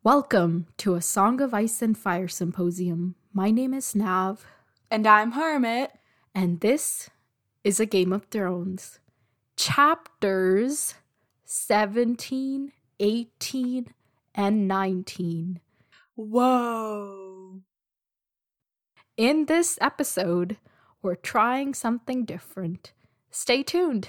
Welcome to a Song of Ice and Fire symposium. My name is Nav. And I'm Hermit. And this is a Game of Thrones. Chapters 17, 18, and 19. Whoa. In this episode, we're trying something different. Stay tuned.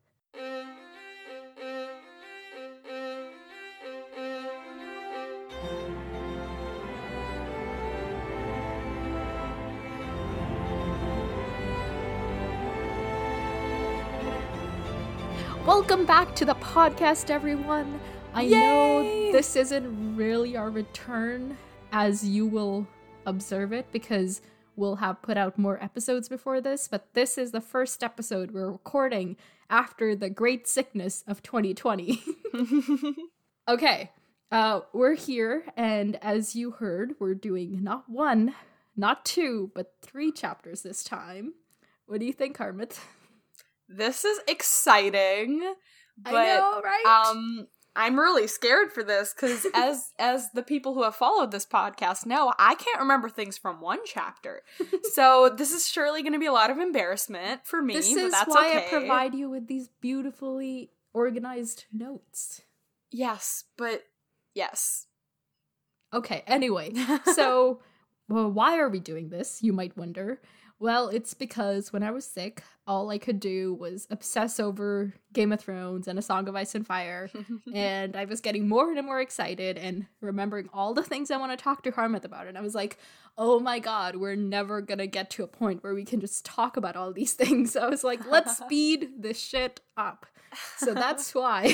Welcome back to the podcast, everyone. I know this isn't really our return as you will observe it because we'll have put out more episodes before this, but this is the first episode we're recording after the great sickness of 2020. Okay, we're here, and as you heard, we're doing not one, not two, but 3 chapters this time. What do you think, Harmit? This is exciting, but I know, right? I'm really scared for this because as the people who have followed this podcast know, I can't remember things from one chapter. So this is surely going to be a lot of embarrassment for me, this but is that's why okay. I provide you with these beautifully organized notes. Yes, but yes. Okay, anyway, so why are we doing this, you might wonder? Well, it's because when I was sick, all I could do was obsess over Game of Thrones and A Song of Ice and Fire, and I was getting more and more excited and remembering all the things I want to talk to Harmit about, and I was like, oh my god, we're never gonna get to a point where we can just talk about all these things. So I was like, let's speed this shit up. So that's why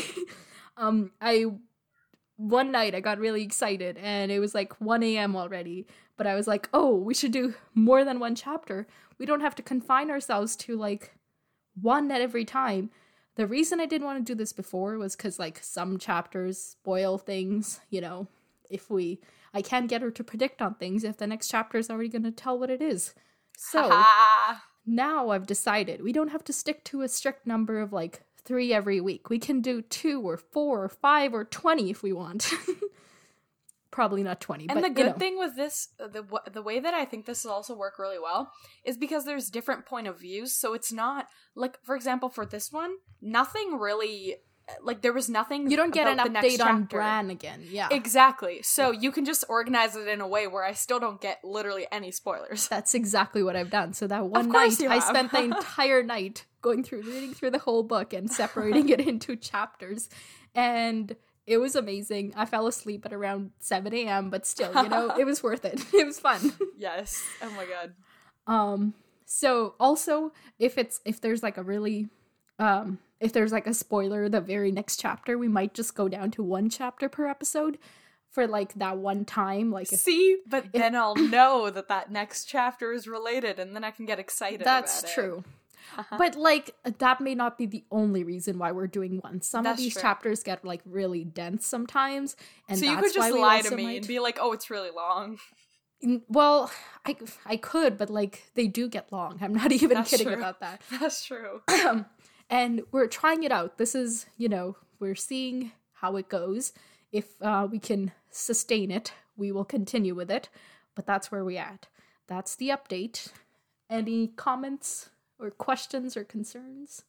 one night I got really excited and it was like 1 a.m. already, but I was like, oh, we should do more than one chapter. We don't have to confine ourselves to like one at every time. The reason I didn't want to do this before was because like some chapters spoil things, you know, I can't get her to predict on things if the next chapter is already going to tell what it is. So now I've decided we don't have to stick to a strict number of like 3 every week. We can do 2 or 4 or 5 or 20 if we want. Probably not 20. And but, the good thing with this, the way that I think this will also work really well is because there's different point of views. So it's not, like, for example, for this one, nothing really, like, there was nothing. You don't get an update on Bran again. Yeah. Exactly. So you can just organize it in a way where I still don't get literally any spoilers. That's exactly what I've done. So that one night, I spent the entire night reading through the whole book and separating it into chapters. And it was amazing. I fell asleep at around 7 a.m., but still, you know, it was worth it. It was fun. Yes. Oh my god. So also, if there's like a really, if there's like a spoiler the very next chapter, we might just go down to 1 chapter per episode for like that one time. Like, then I'll know that next chapter is related, and then I can get excited about it. That's true. But, like, that may not be the only reason why we're doing one. Some of these chapters get, like, really dense sometimes. And so you could just lie to me and be like, oh, it's really long. Well, I could, but, like, they do get long. I'm not even kidding about that. That's true. And we're trying it out. This is, you know, we're seeing how it goes. If we can sustain it, we will continue with it. But that's where we're at. That's the update. Any comments or questions or concerns?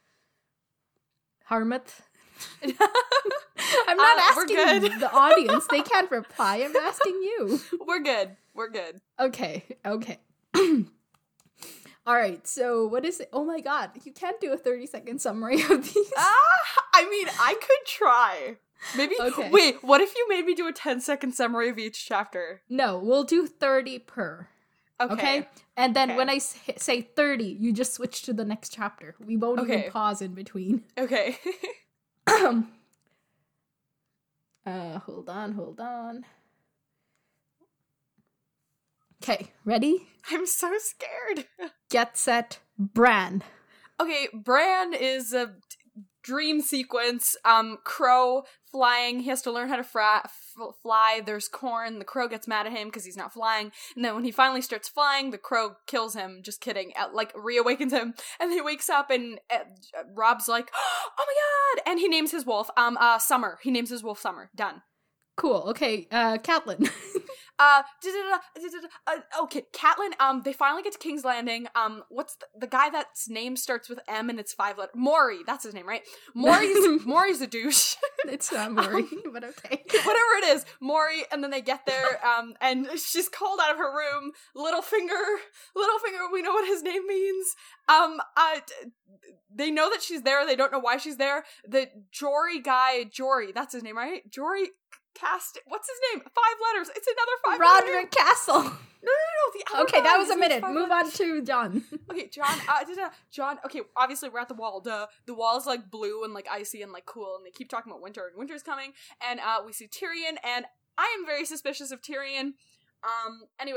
Harmit? I'm not asking the audience. They can't reply. I'm asking you. We're good. Okay. All right, so what is it? Oh my god, you can't do a 30-second summary of these. I mean, I could try. Maybe. Okay. Wait, what if you made me do a 10-second summary of each chapter? No, we'll do 30 per. Okay? And then when I say 30, you just switch to the next chapter. We won't even pause in between. Okay. Hold on. Okay, ready? I'm so scared. Get set, Bran. Okay, Bran is a dream sequence. Crow flying. He has to learn how to fly. There's corn. The crow gets mad at him because he's not flying. And then when he finally starts flying, the crow kills him. Just kidding. Reawakens him. And he wakes up and Rob's like, oh my god! And he names his wolf, Summer. He names his wolf Summer. Done. Cool. Okay, Catelyn. Okay, Catelyn, they finally get to King's Landing. What's the guy that's name starts with M and it's 5 letters? Maury, that's his name, right? Maury's a douche. It's not Maury, but okay. Whatever it is, Maury, and then they get there, and she's called out of her room. Littlefinger, we know what his name means. They know that she's there, they don't know why she's there. The Jory guy, that's his name, right? Jory what's his name? 5 letters. It's another 5 letters. Roderick Castle. No. The other Okay, guy, that was his a name's minute. 5 Move letters. on to John. Okay, John. Okay, obviously we're at the wall. The wall is like blue and like icy and like cool, and they keep talking about winter, and winter's coming. And we see Tyrion, and I am very suspicious of Tyrion. Anyway,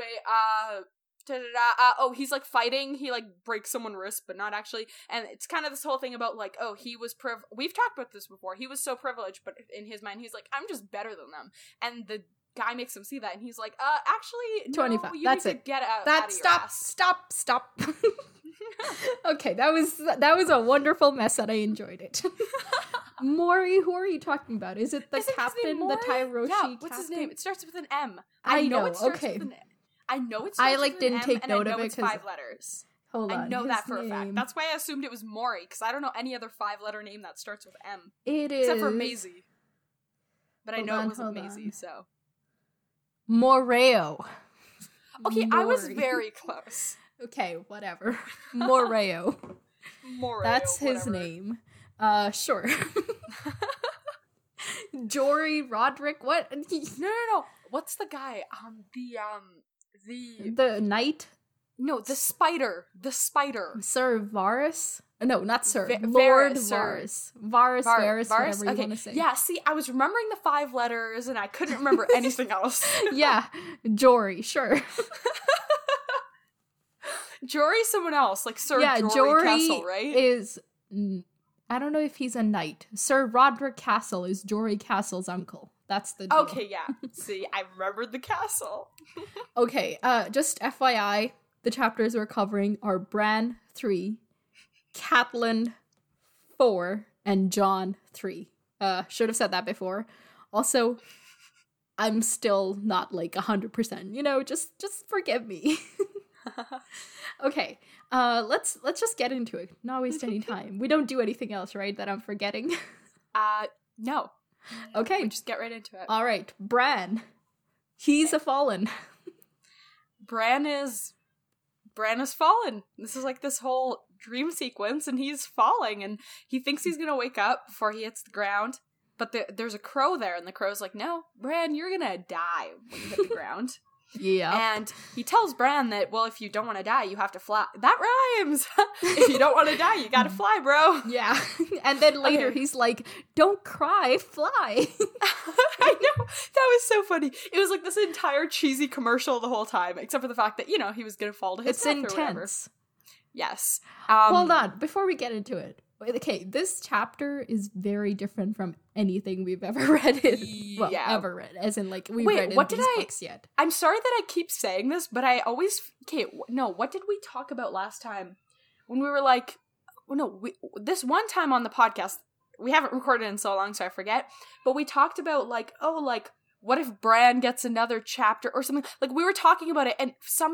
he's like fighting. He like breaks someone's wrist, but not actually. And it's kind of this whole thing about like, oh, he was we've talked about this before. He was so privileged, but in his mind, he's like, I'm just better than them. And the guy makes him see that, and he's like, actually, 25. No, you That's need to it. get out. That Out of your ass. stop. Okay, that was a wonderful mess, and I enjoyed it. Maury, who are you talking about? Is it the Isn't his captain, name the Maury? Tyroshi? Yeah, what's captain? his name? It starts with an M. I know, it starts okay. with an I know it I, starts like, with didn't an M, take and note I of know it it's 'cause- 5 letters. Hold on. I know his that for a fact. name. That's why I assumed it was Maury, because I don't know any other 5-letter name that starts with M. It is. Except for Maisie. But I Hold know on, it wasn't hold Maisie, on. so. Moreo. Okay, I was Maury. very close. Okay, whatever. Moreo. Maury. That's his name. Sure. Jory, Roderick, what? No. What's the guy? The knight? No, the spider. The spider. Sir Varys? No, not Sir. Varys, Lord Sir. Varys. Varys, whatever you Okay. want to say. Yeah, see, I was remembering the 5 letters, and I couldn't remember anything else. Yeah, Jory, sure. Jory's someone else, like Sir Yeah, Jory Jory Castle, right? is... I don't know if he's a knight. Sir Roderick Castle is Jory Castle's uncle. That's the deal. Okay, yeah. See, I remembered the castle. Okay, just FYI, the chapters we're covering are Bran 3, Catelyn 4, and Jon 3. Should have said that before. Also, I'm still not like 100%, you know, just forgive me. Okay, let's just get into it. Not waste any time. We don't do anything else, right, that I'm forgetting? No. Okay. We just get right into it. All right, Bran. He's a fallen. Bran is fallen. This is like this whole dream sequence, and he's falling, and he thinks he's gonna wake up before he hits the ground. But there's a crow there, and the crow's like, "No, Bran, you're gonna die when you hit the ground." Yeah. And he tells Bran that, well, if you don't want to die, you have to fly. That rhymes! If you don't want to die, you gotta fly, bro. Yeah. And then later Okay. he's like, don't cry, fly. I know. That was so funny. It was like this entire cheesy commercial the whole time, except for the fact that, you know, he was gonna fall to his It's death or whatever. intense. Yes. Hold on, before we get into it. Okay, this chapter is very different from anything we've ever read ever read. As in, like, we've read in what these did books yet. I'm sorry that I keep saying this, but I always... Okay, no, what did we talk about last time? When we were like... this one time on the podcast, we haven't recorded in so long, so I forget, but we talked about, like, what if Bran gets another chapter or something? Like, we were talking about it, and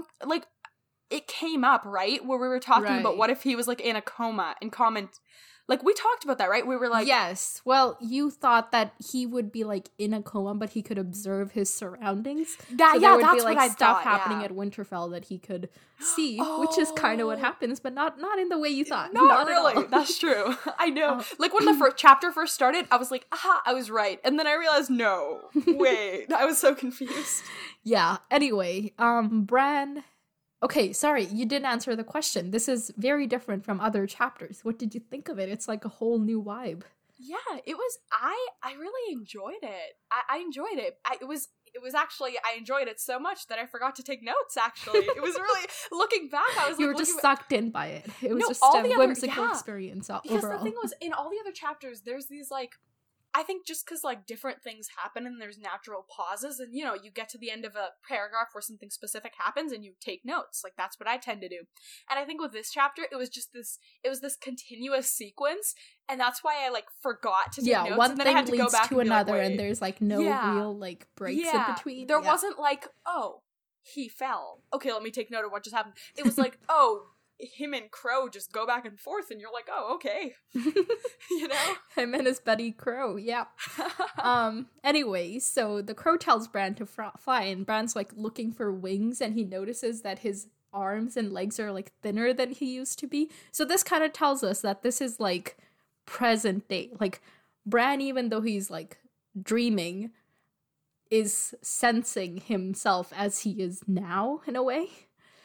it came up, right? Where we were talking about what if he was, like, in a coma and comment... Like, we talked about that, right? We were like... Yes. Well, you thought that he would be, like, in a coma, but he could observe his surroundings. So there would be, that's like, what I stuff thought, happening yeah. at Winterfell that he could see, which is kind of what happens, but not in the way you thought. Not at all. really. That's true. I know. Like, when the first chapter first started, I was like, aha, I was right. And then I realized, no. Wait. I was so confused. Yeah. Anyway, Bran... Okay, sorry, you didn't answer the question. This is very different from other chapters. What did you think of it? It's like a whole new vibe. Yeah, it was... I really enjoyed it. I enjoyed it. It was actually... I enjoyed it so much that I forgot to take notes, actually. It was really... Looking back, I was You like... were just sucked in by it. It was just all a the whimsical other, experience Because overall. the thing was, in all the other chapters, there's these, like... I think just because, like, different things happen and there's natural pauses, and, you know, you get to the end of a paragraph where something specific happens and you take notes. Like, that's what I tend to do. And I think with this chapter, it was this continuous sequence, and that's why I, like, forgot to take notes. One and then thing I had to leads go back to and another, like, and there's, like, no real, like, breaks in between. There wasn't, like, oh, he fell. Okay, let me take note of what just happened. It was like, oh, him and Crow just go back and forth, and you're like, oh, okay. You know? Him and his buddy Crow, yeah. Anyway, so the Crow tells Bran to fly, and Bran's, like, looking for wings, and he notices that his arms and legs are, like, thinner than he used to be. So this kind of tells us that this is, like, present day. Like, Bran, even though he's, like, dreaming, is sensing himself as he is now, in a way.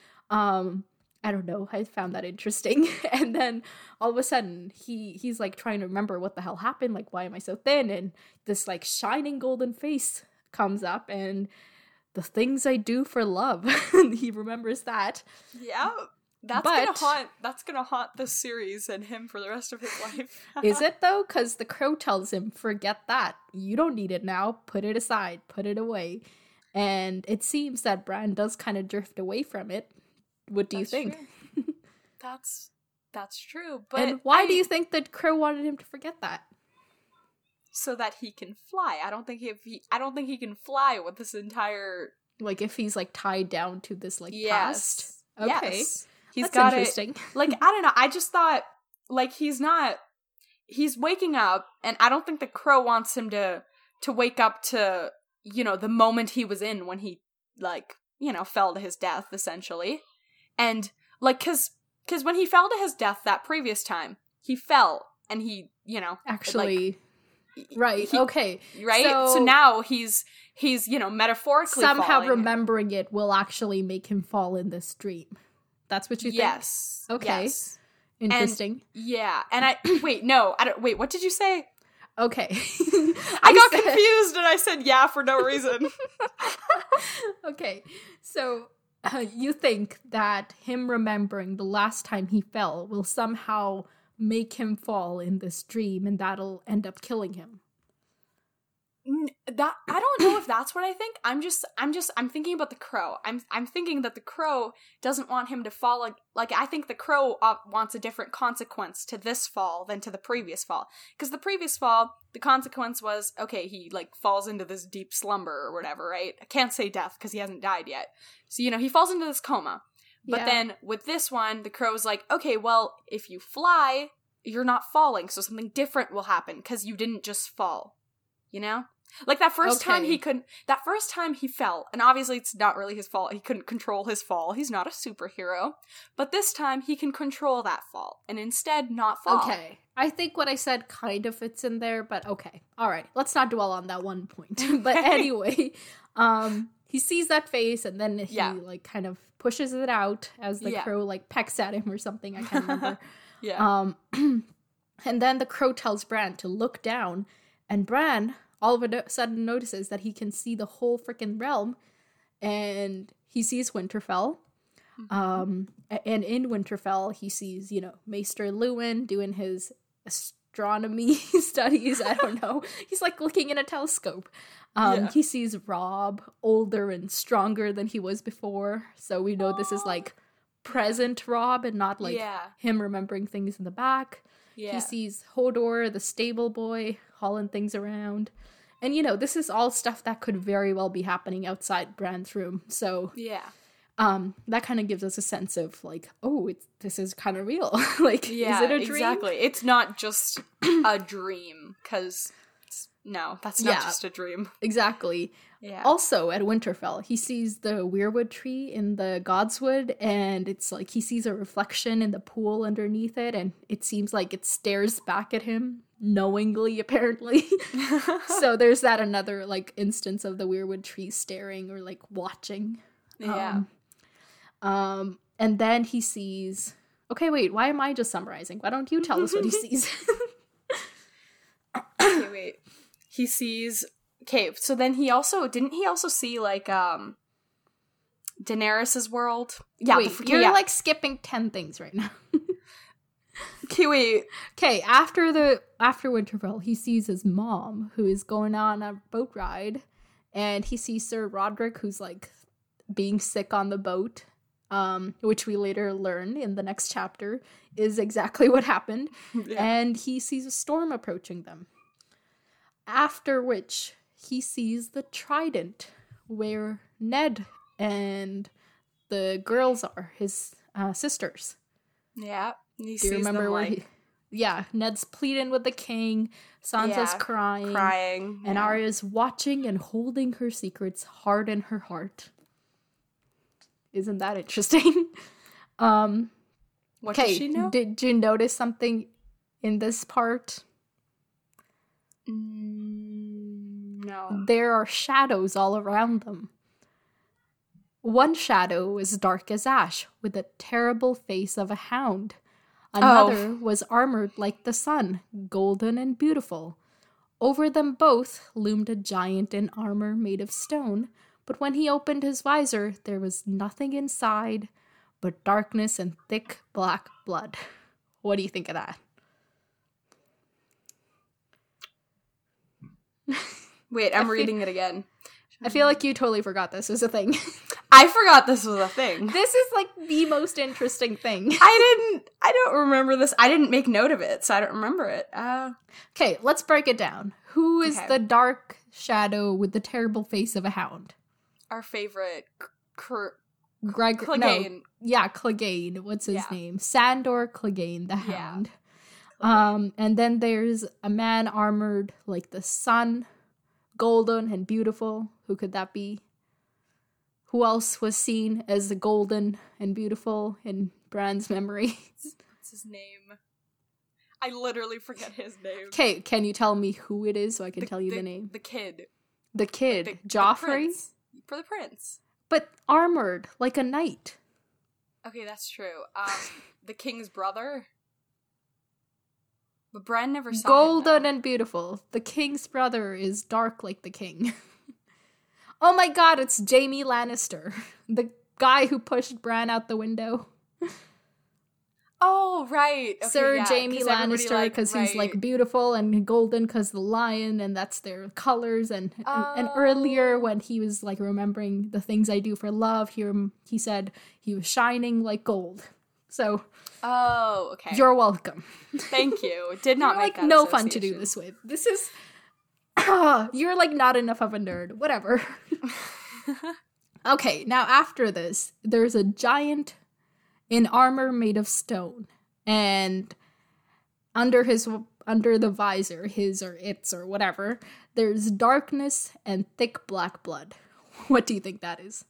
I don't know, I found that interesting. And then all of a sudden he's like trying to remember what the hell happened, like, why am I so thin? And this, like, shining golden face comes up, and the things I do for love. He remembers that. Yeah. That's gonna haunt this series and him for the rest of his life. Is it though? Because the Crow tells him, forget that. You don't need it now. Put it aside. Put it away. And it seems that Bran does kind of drift away from it. What do you think? True. That's true. But and why do you think that Crow wanted him to forget that? So that he can fly. I don't think he can fly with this entire, like, if he's, like, tied down to this, like, past. Okay. Yes. He's That's got interesting. Like, I don't know. I just thought, like, he's waking up, and I don't think the Crow wants him to wake up to, you know, the moment he was in when he, like, you know, fell to his death, essentially. And, like, because when he fell to his death that previous time, he fell, and he, you know, actually, like, right, okay. Right? So now he's, you know, metaphorically somehow falling. Remembering it will actually make him fall in this dream. That's what you think? Yes. Okay. Yes. Interesting. And, yeah. And wait, what did you say? Okay. I got confused and I said yeah for no reason. Okay. So you think that him remembering the last time he fell will somehow make him fall in this dream, and that'll end up killing him? That I don't know if that's what I think. I'm thinking about the Crow. I'm thinking that the Crow doesn't want him to fall. Like I think the Crow wants a different consequence to this fall than to the previous fall. Because the previous fall, the consequence was, okay, he, like, falls into this deep slumber or whatever, right? I can't say death because he hasn't died yet. So, you know, he falls into this coma. But then with this one, the Crow's like, okay, well, if you fly, you're not falling, so something different will happen because you didn't just fall. You know? Like, that first time he fell, and obviously it's not really his fault, he couldn't control his fall, he's not a superhero, but this time he can control that fall, and instead not fall. Okay, I think what I said kind of fits in there, but okay, alright, let's not dwell on that one point. But anyway, he sees that face, and then he, like, kind of pushes it out as the Crow, like, pecks at him or something, I can't remember. And then the Crow tells Bran to look down, and Bran all of a sudden notices that he can see the whole freaking realm, and he sees Winterfell. Mm-hmm. And in Winterfell, he sees, you know, Maester Luwin doing his astronomy studies. I don't know. He's, like, looking in a telescope. He sees Robb, older and stronger than he was before. So we know this is, like, present Robb and not, like, him remembering things in the back. Yeah. He sees Hodor, the stable boy, hauling things around. And, you know, this is all stuff that could very well be happening outside Bran's room. So, that kind of gives us a sense of, like, oh, this is kind of real. Like, is it a dream? Exactly. It's not just a dream, because, no, that's not just a dream. Exactly. Yeah. Also, at Winterfell, he sees the weirwood tree in the Godswood, and it's like he sees a reflection in the pool underneath it, and it seems like it stares back at him knowingly, apparently. So there's that another, like, instance of the weirwood tree staring or, like, watching. Yeah. And then he sees... Okay, wait, why am I just summarizing? Why don't you tell us what he sees? Okay, wait. He sees... Okay, so then didn't he also see, like, Daenerys's world? Yeah. Wait, you're, like, skipping 10 things right now. Kiwi. Okay, after Winterfell, he sees his mom, who is going on a boat ride, and he sees Sir Roderick, who's like being sick on the boat, which we later learn in the next chapter is exactly what happened. Yeah. And he sees a storm approaching them. After which he sees the Trident, where Ned and the girls are, his sisters. Yeah. Do you remember where Ned's pleading with the king, Sansa's crying, and Arya's watching and holding her secrets hard in her heart. Isn't that interesting? What does she know? Did you notice something in this part? No. There are shadows all around them. One shadow was dark as ash, with a terrible face of a hound. Another was armored like the sun, golden and beautiful. Over them both loomed a giant in armor made of stone, but when he opened his visor, there was nothing inside but darkness and thick black blood. What do you think of that? Wait, I'm reading it again. I feel like you totally forgot this was a thing. I forgot this was a thing. This is like the most interesting thing. I don't remember this. I didn't make note of it, so I don't remember it. Okay, let's break it down. Who is the dark shadow with the terrible face of a hound? Our favorite Clegane. No. Yeah, Clegane. What's his name? Sandor Clegane, the hound. And then there's a man armored like the sun, golden and beautiful. Who could that be? Who else was seen as the golden and beautiful in Bran's memory? What's his name? I literally forget his name. Okay, can you tell me who it is so I can tell you the name? The kid. The kid. Joffrey? For the prince. But armored like a knight. Okay, that's true. The king's brother? But Bran never saw golden him, and beautiful. The king's brother is dark like the king. Oh my god, it's Jaime Lannister. The guy who pushed Bran out the window. Oh, right. Okay, Sir Jaime Lannister, because he's like beautiful, and golden because the lion, and that's their colors. And earlier when he was like remembering the things I do for love, he said he was shining like gold. So, okay. You're welcome. Thank you. Did not make like no fun to do this with. This is you're like not enough of a nerd. Whatever. Okay, now after this, there's a giant in armor made of stone, and under the visor, his or its or whatever, there's darkness and thick black blood. What do you think that is?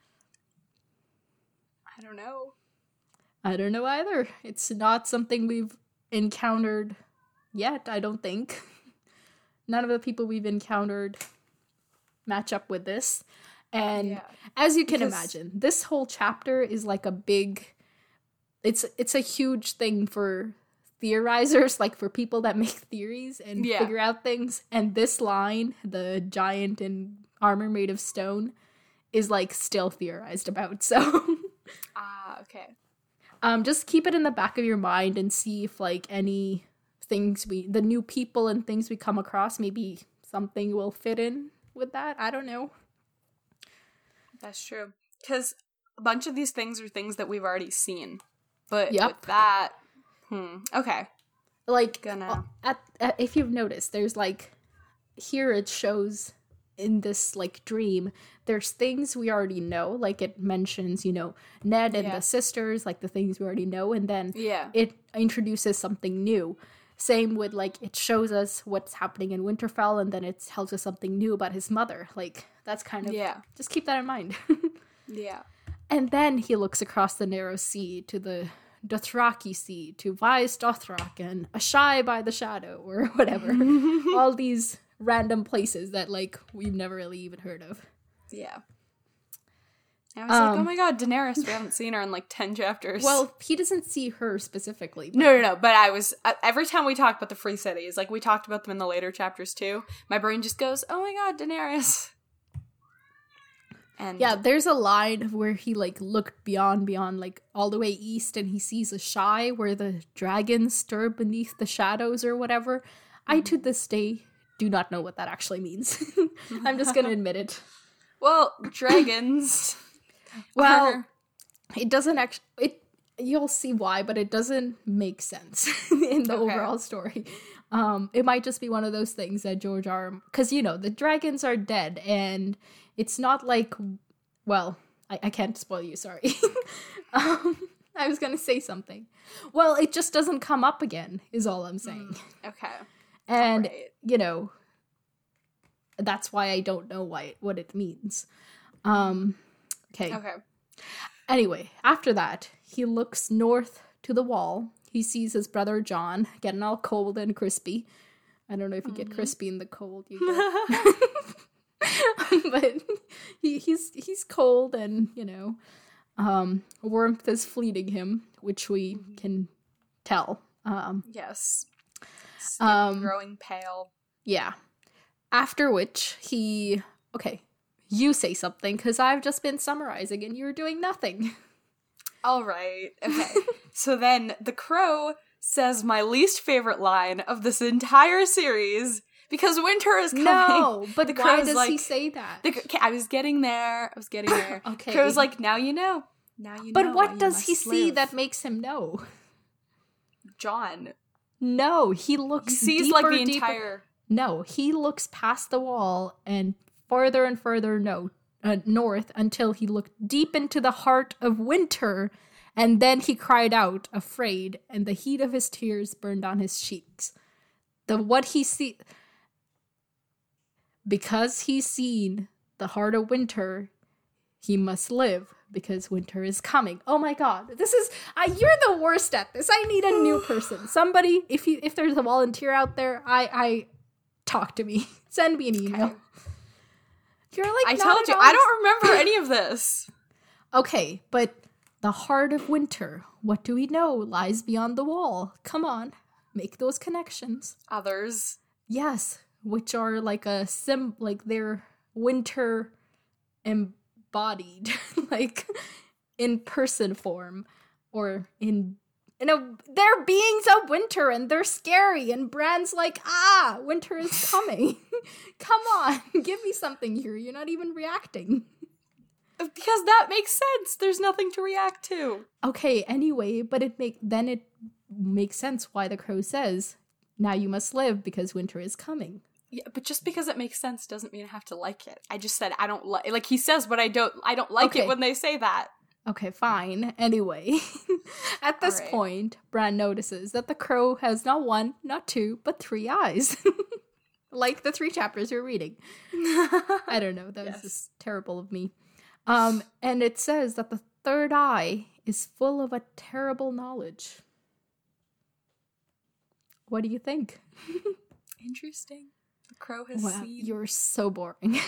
I don't know. I don't know either. It's not something we've encountered yet, I don't think. None of the people we've encountered match up with this. And as you can imagine, this whole chapter is like a big... It's a huge thing for theorizers, like for people that make theories and figure out things. And this line, the giant in armor made of stone, is like still theorized about. So... okay. Just keep it in the back of your mind and see if like any things the new people and things we come across, maybe something will fit in with that. I don't know. That's true. Because a bunch of these things are things that we've already seen. But with that, okay. Like, if you've noticed, there's like, here it shows in this like dream, there's things we already know, like it mentions, Ned and the sisters, like the things we already know, and then it introduces something new. Same with like it shows us what's happening in Winterfell, and then it tells us something new about his mother. Like that's kind of just keep that in mind. And then he looks across the narrow sea to the Dothraki Sea, to Vaes Dothrak and Ashai by the Shadow, or whatever. All these random places that like we've never really even heard of. Yeah. I was like, oh my god, Daenerys, we haven't seen her in like 10 chapters. Well, he doesn't see her specifically. But... No, but I was, every time we talk about the Free Cities, like we talked about them in the later chapters too, my brain just goes, oh my god, Daenerys. And Yeah, there's a line where he like looked beyond, like all the way east, and he sees a shy where the dragons stir beneath the shadows or whatever. I to this day do not know what that actually means. I'm just gonna admit it. well, dragons. Well, it doesn't actually. You'll see why, but it doesn't make sense in the overall story. It might just be one of those things that George R. Because, the dragons are dead, and it's not like... Well, I can't spoil you, sorry. I was going to say something. Well, it just doesn't come up again, is all I'm saying. Okay. And, Right. That's why I don't know what it means. Okay. Anyway, after that, he looks north to the wall. He sees his brother John getting all cold and crispy. I don't know if you get crispy in the cold. You get. But he's cold and, warmth is fleeting him, which we can tell. Yes. Skin growing pale. Yeah. After which he... Okay. You say something, because I've just been summarizing and you're doing nothing. All right. Okay. So then the crow says my least favorite line of this entire series, because winter is coming. No, but the why crow's does he say that? I was getting there. Okay. Crow's like, now you know. Now you know. But what does he see live. that makes him know? John. No, he looks He sees deeper, like the deeper. entire... No, he looks past the wall and further and further north until he looked deep into the heart of winter, and then he cried out, afraid, and the heat of his tears burned on his cheeks. Because he's seen the heart of winter, he must live, because winter is coming. Oh my god, this is... you're the worst at this. I need a new person. Somebody, if there's a volunteer out there, I talk to me. Send me an email. Okay. You're like, I told you, I don't remember any of this. Okay, but the heart of winter, what do we know lies beyond the wall? Come on, make those connections. Others. Yes, which are like they're winter embodied, like in person form, or they're beings of winter and they're scary, and Bran's like, winter is coming. Come on, give me something here. You're not even reacting. Because that makes sense. There's nothing to react to. Okay, anyway, but it makes sense why the crow says, now you must live because winter is coming. Yeah, but just because it makes sense doesn't mean I have to like it. I just said I don't like he says, but I don't like it when they say that. Okay, fine. Anyway, at this point, Bran notices that the crow has not one, not two, but 3 eyes. Like the 3 chapters you're reading. I don't know. That was just terrible of me. And it says that the 3rd eye is full of a terrible knowledge. What do you think? Interesting. The crow has seen... You're so boring.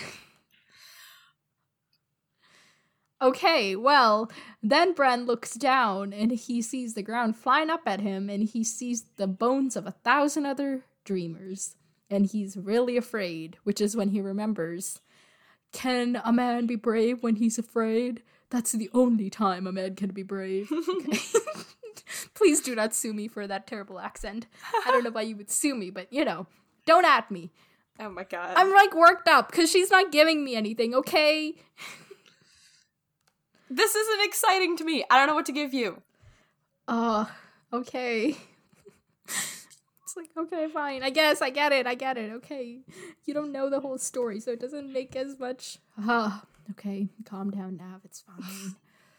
Okay, well, then Bran looks down and he sees the ground flying up at him, and he sees the bones of 1,000 other dreamers. And he's really afraid, which is when he remembers, can a man be brave when he's afraid? That's the only time a man can be brave. Okay. Please do not sue me for that terrible accent. I don't know why you would sue me, but, don't at me. Oh my god. I'm, worked up because she's not giving me anything, okay? This isn't exciting to me. I don't know what to give you. Okay. It's like, okay, fine. I guess I get it. Okay. You don't know the whole story, so it doesn't make as much. Okay. Calm down, Nav. It's fine.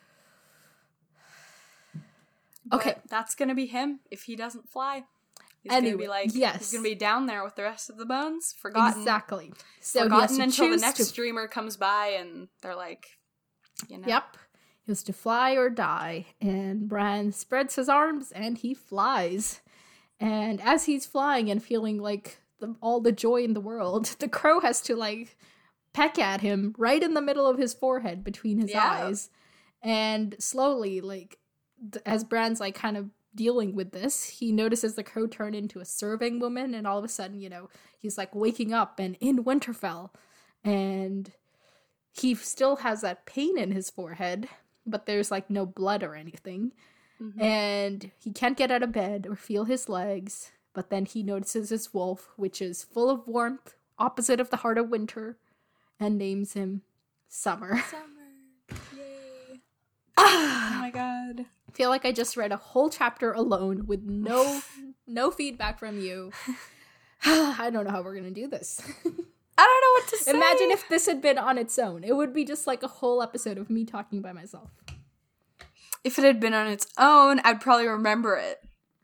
Okay. But that's gonna be him if he doesn't fly. He's Anyway, gonna be he's gonna be down there with the rest of the bones, forgotten. Exactly. So forgotten until the next dreamer comes by and they're like, Yep. He has to fly or die. And Bran spreads his arms and he flies. And as he's flying and feeling like all the joy in the world, the crow has to peck at him right in the middle of his forehead between his eyes. And slowly, as Bran's kind of dealing with this, he notices the crow turn into a serving woman, and all of a sudden, he's waking up and in Winterfell. And he still has that pain in his forehead, but there's like no blood or anything. Mm-hmm. And he can't get out of bed or feel his legs. But then he notices his wolf, which is full of warmth, opposite of the heart of winter, and names him Summer. Summer. Yay. Oh my god. I feel like I just read a whole chapter alone with no feedback from you. I don't know how we're gonna do this. I don't know what to say. Imagine if this had been on its own. It would be just like a whole episode of me talking by myself. If it had been on its own, I'd probably remember it.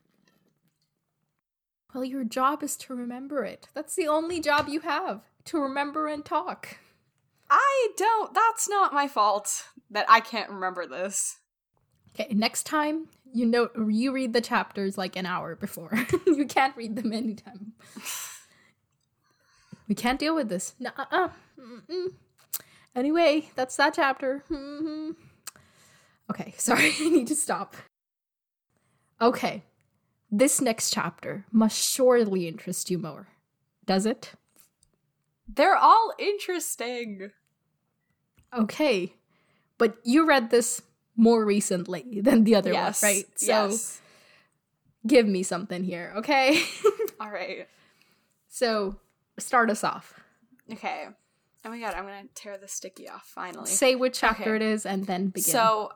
Well, your job is to remember it. That's the only job you have. To remember and talk. That's not my fault that I can't remember this. Okay, next time, you read the chapters like an hour before. You can't read them anytime. We can't deal with this. Anyway, that's that chapter. Okay, sorry, I need to stop. Okay, this next chapter must surely interest you more. Does it? They're all interesting. Okay, but you read this more recently than the other one, right? So, give me something here, okay? All right. So, start us off. Okay. Oh my god, I'm gonna tear the sticky off, finally. Say which chapter it is and then begin. So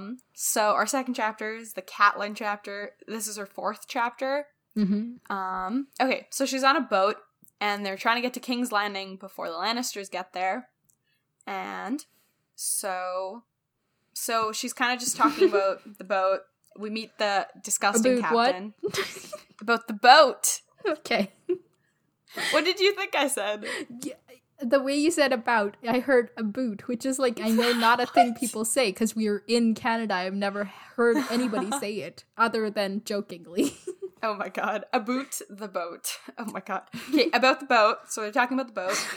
our second chapter is the Catelyn chapter. This is her fourth chapter. Mm-hmm. Okay, so she's on a boat, and they're trying to get to King's Landing before the Lannisters get there. And so she's kind of just talking about the boat. We meet the disgusting captain. What? About the boat. Okay. What did you think I said? Yeah, the way you said about, I heard a boot, which is like, I know not a thing people say because we are in Canada. I've never heard anybody say it other than jokingly. Oh my god. About the boat. Oh my god. Okay, about the boat. So we're talking about the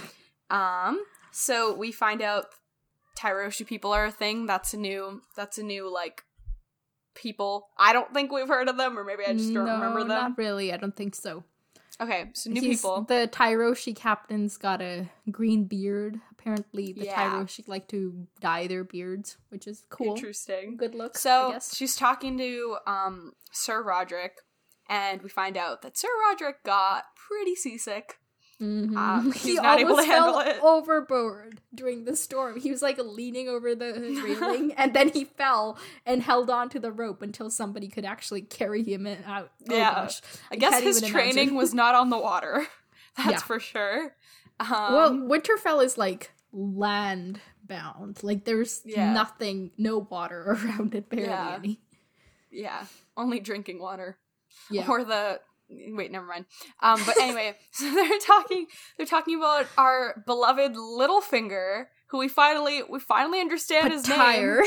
boat. So we find out Tyroshi people are a thing. That's a new like people. I don't think we've heard of them, or maybe I just don't remember them. Not really. I don't think so. Okay, so new people. The Tyroshi captain's got a green beard. Apparently the Tyroshi like to dye their beards, which is cool. Interesting. Good look, So I guess. she's talking to Sir Roderick, and we find out that Sir Roderick got pretty seasick. Mm-hmm. He's not able to handle it. Overboard during the storm. He was like leaning over the railing, and then he fell and held on to the rope until somebody could actually carry him out. Oh, gosh. I guess his training was not on the water. That's for sure. Well, Winterfell is like land bound. Like there's nothing, no water around it, barely any. Yeah, only drinking water. Yeah. Or wait, never mind. But anyway, so they're talking about our beloved Littlefinger, who we finally understand his name.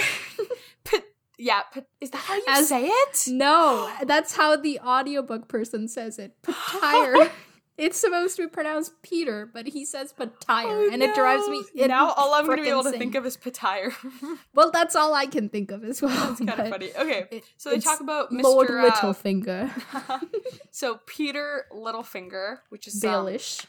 Is that how you say it? No, that's how the audiobook person says it. Patire. It's supposed to be pronounced Peter, but he says Patire, and it drives me. Now all I'm going to be able to think of is Patire. Well, that's all I can think of as well. That's kind of funny. Okay, so they talk about Mr. Lord Littlefinger. So Peter Littlefinger, which is Baelish.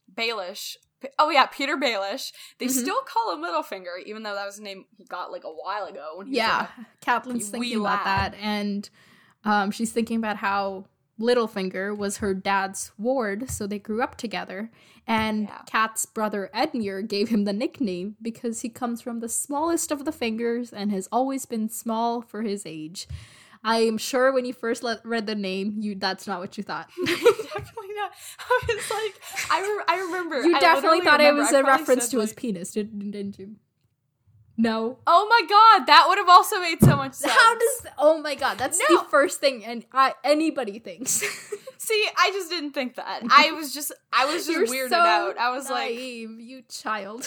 Oh yeah, Peter Baelish. They still call him Littlefinger, even though that was a name he got like a while ago. When he was Catelyn's thinking about that, and she's thinking about how Littlefinger was her dad's ward, so they grew up together. And Kat's brother Edmure gave him the nickname because he comes from the smallest of the fingers and has always been small for his age. I am sure when you first read the name, that's not what you thought. Definitely not. I was like, I remember. You definitely thought it was a reference to his penis, didn't you? No. Oh my god, that would have also made so much sense. Oh my god, that's the first thing anybody thinks. See, I just didn't think that. I was just You're weirded so out. I was naive, like, you child.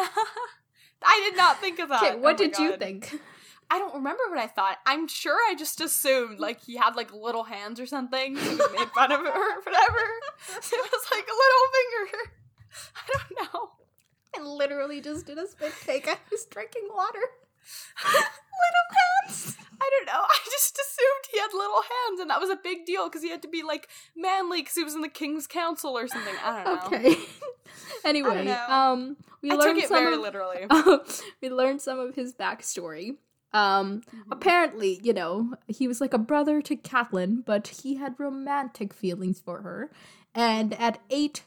I did not think of that. Okay, what did you think? I don't remember what I thought. I'm sure I just assumed, like, he had, like, little hands or something. So we made fun of it or whatever. So it was like a little finger. I don't know. I literally just did a spit take. I was drinking water. Little hands. I don't know. I just assumed he had little hands, and that was a big deal because he had to be like manly because he was in the King's Council or something. I don't know. Okay. Anyway, I don't know. we I learned took it very literally. we learned some of his backstory. Apparently, you know, he was like a brother to Catelyn, but he had romantic feelings for her. And at age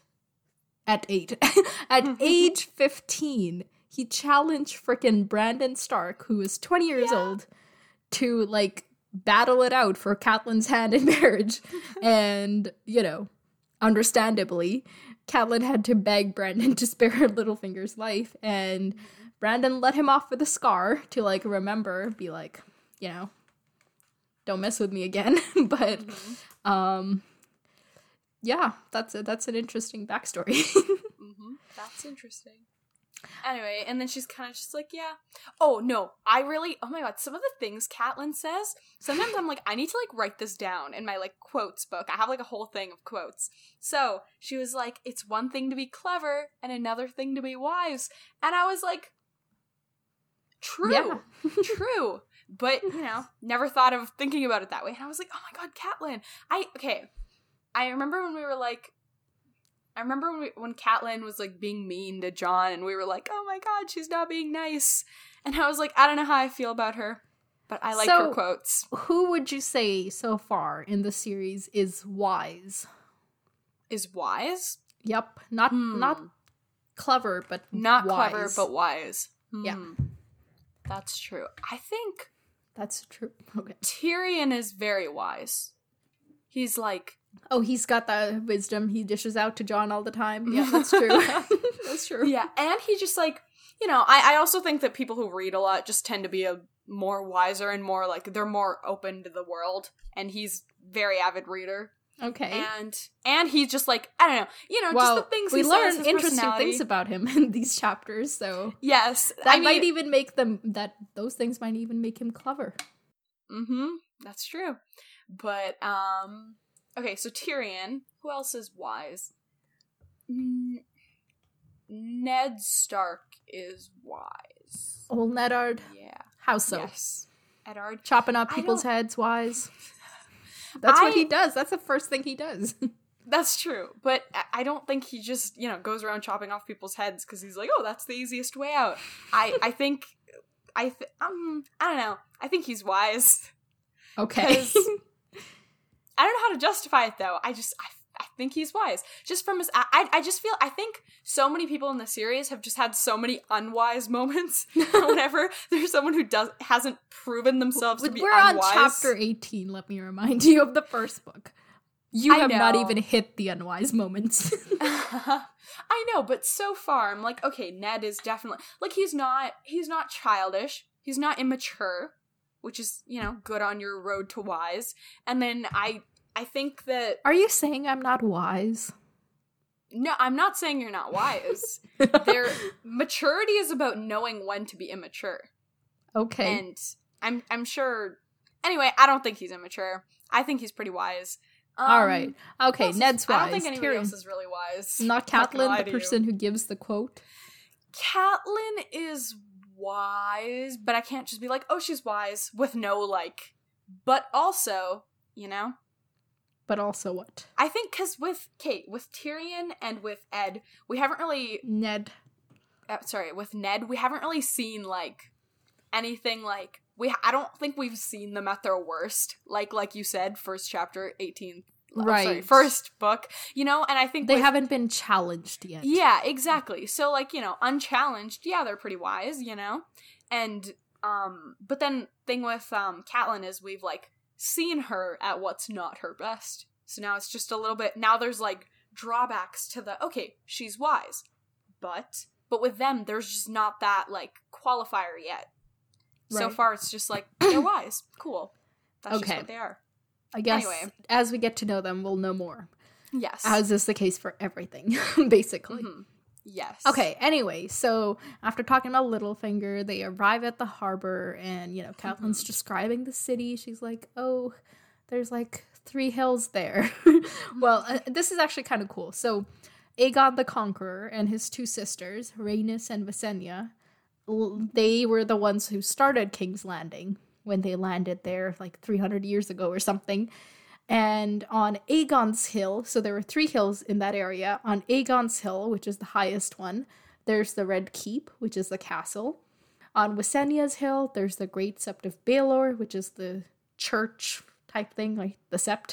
15, he challenged frickin' Brandon Stark, who was 20 years old, to like battle it out for Catelyn's hand in marriage. And, you know, understandably, Catelyn had to beg Brandon to spare her Littlefinger's life, and Brandon let him off with a scar to like remember, be like, you know, don't mess with me again. But yeah, that's an interesting backstory. That's interesting. Anyway, and then she's kind of just like, yeah. Oh no, oh my god, some of the things Catelyn says, sometimes I'm like, I need to like write this down in my like quotes book. I have like a whole thing of quotes. So she was like, it's one thing to be clever and another thing to be wise. And I was like, true. Yeah. True. But, you know, never thought of thinking about it that way. And I was like, oh my god, Catelyn. I remember when we were like, when Catelyn was like being mean to Jon, and we were like, oh my god, she's not being nice. And I was like, I don't know how I feel about her, but I like her quotes. Who would you say so far in the series is wise? Is wise? Yep. Not clever, but not wise. Clever, but wise. Yeah. That's true. I think that's true. Okay. Tyrion is very wise. He's like, oh, he's got that wisdom he dishes out to Jon all the time. Yeah, that's true. That's true. Yeah, and he just like, you know, I also think that people who read a lot just tend to be a more wiser and more like, they're more open to the world, and he's very avid reader. Okay. And he's just like, I don't know, you know, just the things he says, we learn his interesting things about him in these chapters, so yes, that might even make those things might even make him clever. That's true. But okay, so Tyrion, who else is wise? Ned Stark is wise. Old Neddard. Yeah. How so? Yes. Eddard. Chopping up people's heads wise. That's what he does. That's the first thing he does. That's true. But I don't think he just, you know, goes around chopping off people's heads because he's like, oh, that's the easiest way out. I don't know. I think he's wise. Okay. I don't know how to justify it, though. I think he's wise. Just from his... I think so many people in the series have just had so many unwise moments whenever there's someone who hasn't proven themselves to be unwise. We're on chapter 18, let me remind you, of the first book. You have not even hit the unwise moments. I know, but so far, I'm like, okay, Ned is definitely... like, he's not childish. He's not immature, which is, you know, good on your road to wise. And then I think that... Are you saying I'm not wise? No, I'm not saying you're not wise. Maturity is about knowing when to be immature. Okay. And I'm sure... Anyway, I don't think he's immature. I think he's pretty wise. All right. Okay, Ned's wise. I don't think anybody else is really wise. Not Catelyn, the person who gives the quote? Catelyn is wise, but I can't just be like, oh, she's wise, with no, like... But also, you know... But also what? I think because with Tyrion and with Ed, we haven't really... with Ned, we haven't really seen, like, anything, like... I don't think we've seen them at their worst. Like you said, first chapter, 18th... Right. First book, you know? And I think they haven't been challenged yet. Yeah, exactly. So, like, you know, unchallenged, yeah, they're pretty wise, you know? And, but then thing with, Catelyn is we've, like, seen her at what's not her best. So now it's just a little bit, now there's like drawbacks to the, okay, she's wise. But with them, there's just not that like qualifier yet. Right. So far it's just like, they're wise. Cool. That's just what they are. I guess anyway, as we get to know them, we'll know more. Yes. As is the case for everything, basically. Mm-hmm. Yes. Okay, anyway, so after talking about Littlefinger, they arrive at the harbor and, you know, Catelyn's describing the city. She's like, oh, there's like 3 hills there. Well, this is actually kind of cool. So Aegon the Conqueror and his 2 sisters, Rhaenys and Visenya, they were the ones who started King's Landing, when they landed there like 300 years ago or something. And on Aegon's Hill, so there were 3 hills in that area. On Aegon's Hill, which is the highest one, there's the Red Keep, which is the castle. On Wisenia's Hill, there's the Great Sept of Baelor, which is the church type thing, like the sept.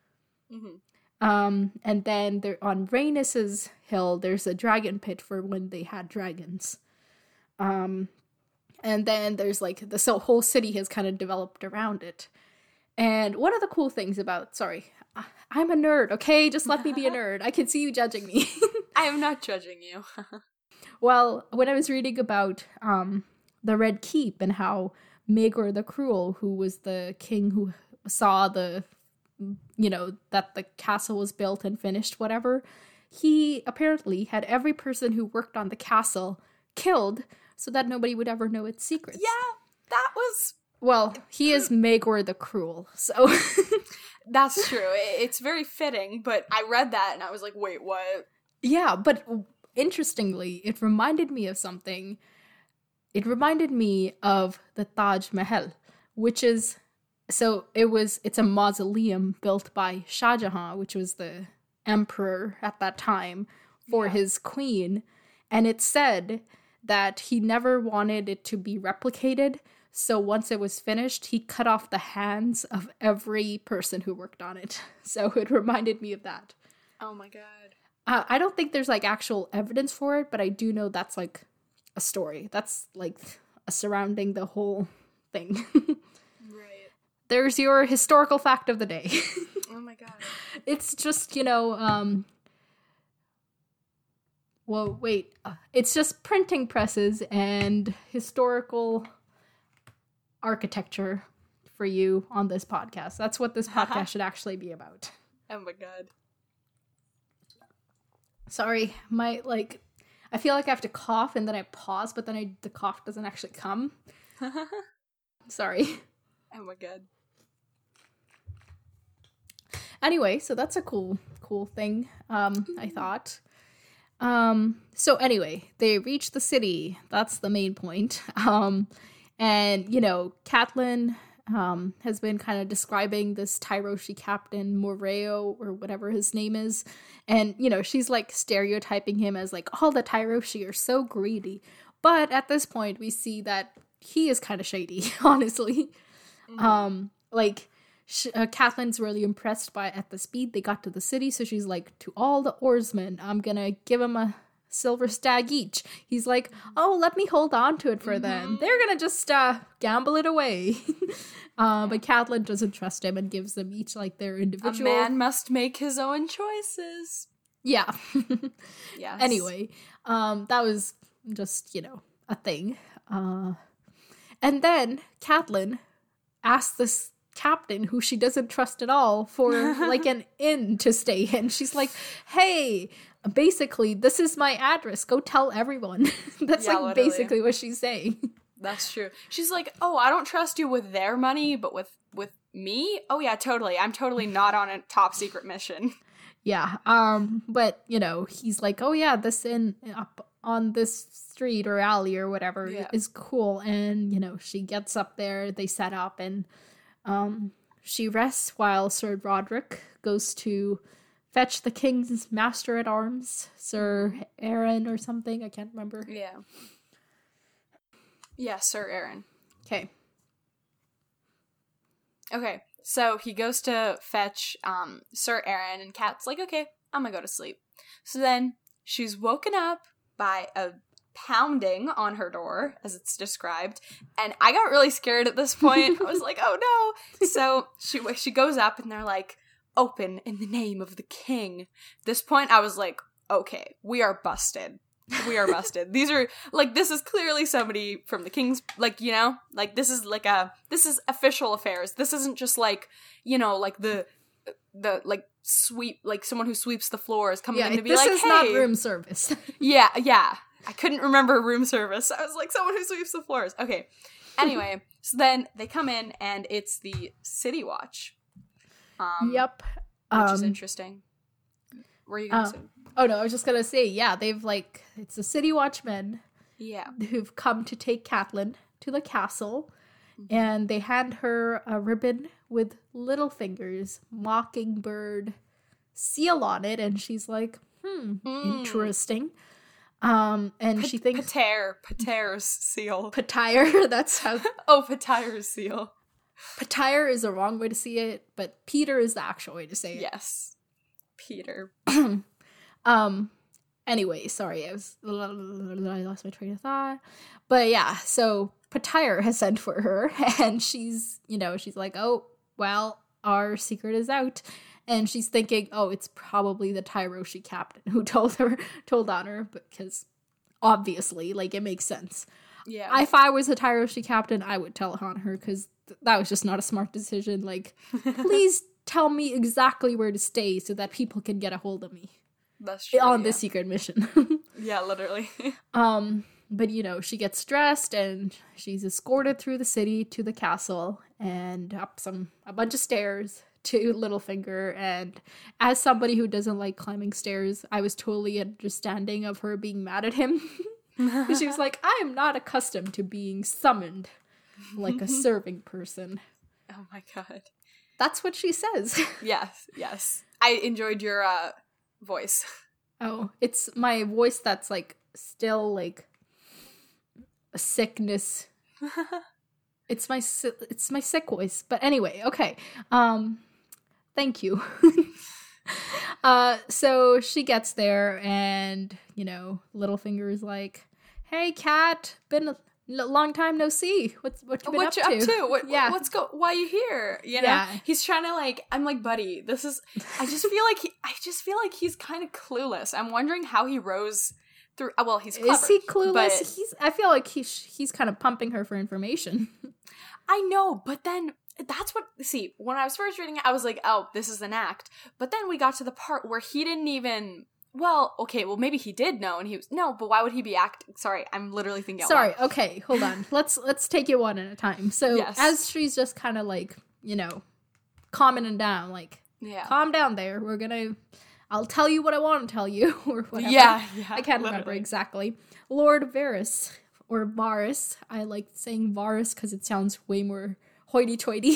And then there, on Rhaenys's Hill, there's a dragon pit for when they had dragons. And then there's like the whole city has kind of developed around it. And one of the cool things about, sorry, I'm a nerd, okay? Just let me be a nerd. I can see you judging me. I am not judging you. Well, when I was reading about the Red Keep and how Maegor the Cruel, who was the king who saw that the castle was built and finished, whatever, he apparently had every person who worked on the castle killed so that nobody would ever know its secrets. Yeah, that was... Well, he is Maegor the Cruel, so... That's true. It's very fitting, but I read that and I was like, wait, what? Yeah, but interestingly, it reminded me of something. It reminded me of the Taj Mahal, which is... So it's a mausoleum built by Shah Jahan, which was the emperor at that time, for his queen. And it said that he never wanted it to be replicated. So once it was finished, he cut off the hands of every person who worked on it. So it reminded me of that. Oh my god. I don't think there's like actual evidence for it, but I do know that's like a story. That's like surrounding the whole thing. Right. There's your historical fact of the day. Oh my god. It's just, well, wait. It's just printing presses and historical architecture for you on this podcast. That's what this podcast should actually be about. Oh my god. Sorry, I feel like I have to cough and then I pause, but then the cough doesn't actually come. Sorry. Oh my god. Anyway, so that's a cool thing, I thought. So anyway, they reach the city. That's the main point. And, Catelyn has been kind of describing this Tyroshi captain, Moreo, or whatever his name is. And, she's like stereotyping him as like, all the Tyroshi are so greedy. But at this point, we see that he is kind of shady, honestly. Mm-hmm. Catelyn's really impressed at the speed they got to the city. So she's like, to all the oarsmen, I'm going to give them a silver stag each. He's like, oh, let me hold on to it for them. They're gonna just gamble it away. But Catelyn doesn't trust him and gives them each like their individual. A man must make his own choices. Yeah. Yes. Anyway, that was just, a thing. And then Catelyn asks this captain, who she doesn't trust at all, for like an inn to stay in. She's like, hey, basically, this is my address. Go tell everyone. That's literally basically what she's saying. That's true. She's like, oh, I don't trust you with their money, but with me? Oh yeah, totally. I'm totally not on a top secret mission. Yeah. But, he's like, oh yeah, this inn up on this street or alley or whatever is cool. And, she gets up there, they set up, and she rests while Sir Roderick goes to fetch the king's master-at-arms, Sir Aaron or something. I can't remember. Yeah. Yeah, Sir Aaron. Okay, so he goes to fetch Sir Aaron, and Kat's like, okay, I'm gonna go to sleep. So then she's woken up by a pounding on her door, as it's described, and I got really scared at this point. I was like, oh no. So she goes up, and they're like, open in the name of the king. At this point, I was like, okay, we are busted. We are busted. These are, like, this is clearly somebody from the king's, like, this is this is official affairs. This isn't just like, like the like sweep, like someone who sweeps the floors coming in to be like, hey. This is not room service. Yeah. I couldn't remember room service. I was like, someone who sweeps the floors. Okay. Anyway, so then they come in, and it's the City Watch. Yep. Which is interesting. Were you going to say? Oh, no, I was just going to say, yeah, it's the City Watchmen. Yeah. Who've come to take Catelyn to the castle. And they hand her a ribbon with Littlefinger's mockingbird seal on it, and she's like, interesting. And she thinks Pater's seal. Patire, that's how Pater's seal. Patire is the wrong way to see it, but Peter is the actual way to say it. Yes. Peter. Anyway, sorry, I lost my train of thought. But yeah, so Patire has sent for her, and she's like, oh, well, our secret is out. And she's thinking, oh, it's probably the Tyroshi captain who told on her, because obviously, like, it makes sense. Yeah. If I was a Tyroshi captain, I would tell on her, because that was just not a smart decision. Like, please tell me exactly where to stay so that people can get a hold of me. That's true. On this secret mission. Yeah, literally. But she gets dressed and she's escorted through the city to the castle and up a bunch of stairs to Littlefinger. And as somebody who doesn't like climbing stairs, I was totally understanding of her being mad at him. She was like, I am not accustomed to being summoned like a serving person. Oh my god. That's what she says. Yes. I enjoyed your voice. Oh, it's my voice that's like still like a sickness. It's my sick voice. But anyway, okay. Thank you. So she gets there and, Littlefinger is like, hey, Cat, been a long time no see. What you been up to? Why are you here? Yeah. He's trying to I'm like, buddy, I just feel like he's kind of clueless. I'm wondering how he rose through. Well, he's clever. Is he clueless? I feel like he's kind of pumping her for information. I know, but then when I was first reading it, I was like, oh, this is an act. But then we got to the part where he didn't even. Well, okay, maybe he did know, and but why would he be acting? Sorry, I'm literally thinking out loud. Okay, hold on. Let's take it one at a time. So, yes. As she's just kind of calming him down, calm down there. I'll tell you what I want to tell you, or whatever. Yeah. I can't remember exactly. Lord Varys, or Varys. I like saying Varys because it sounds way more hoity-toity.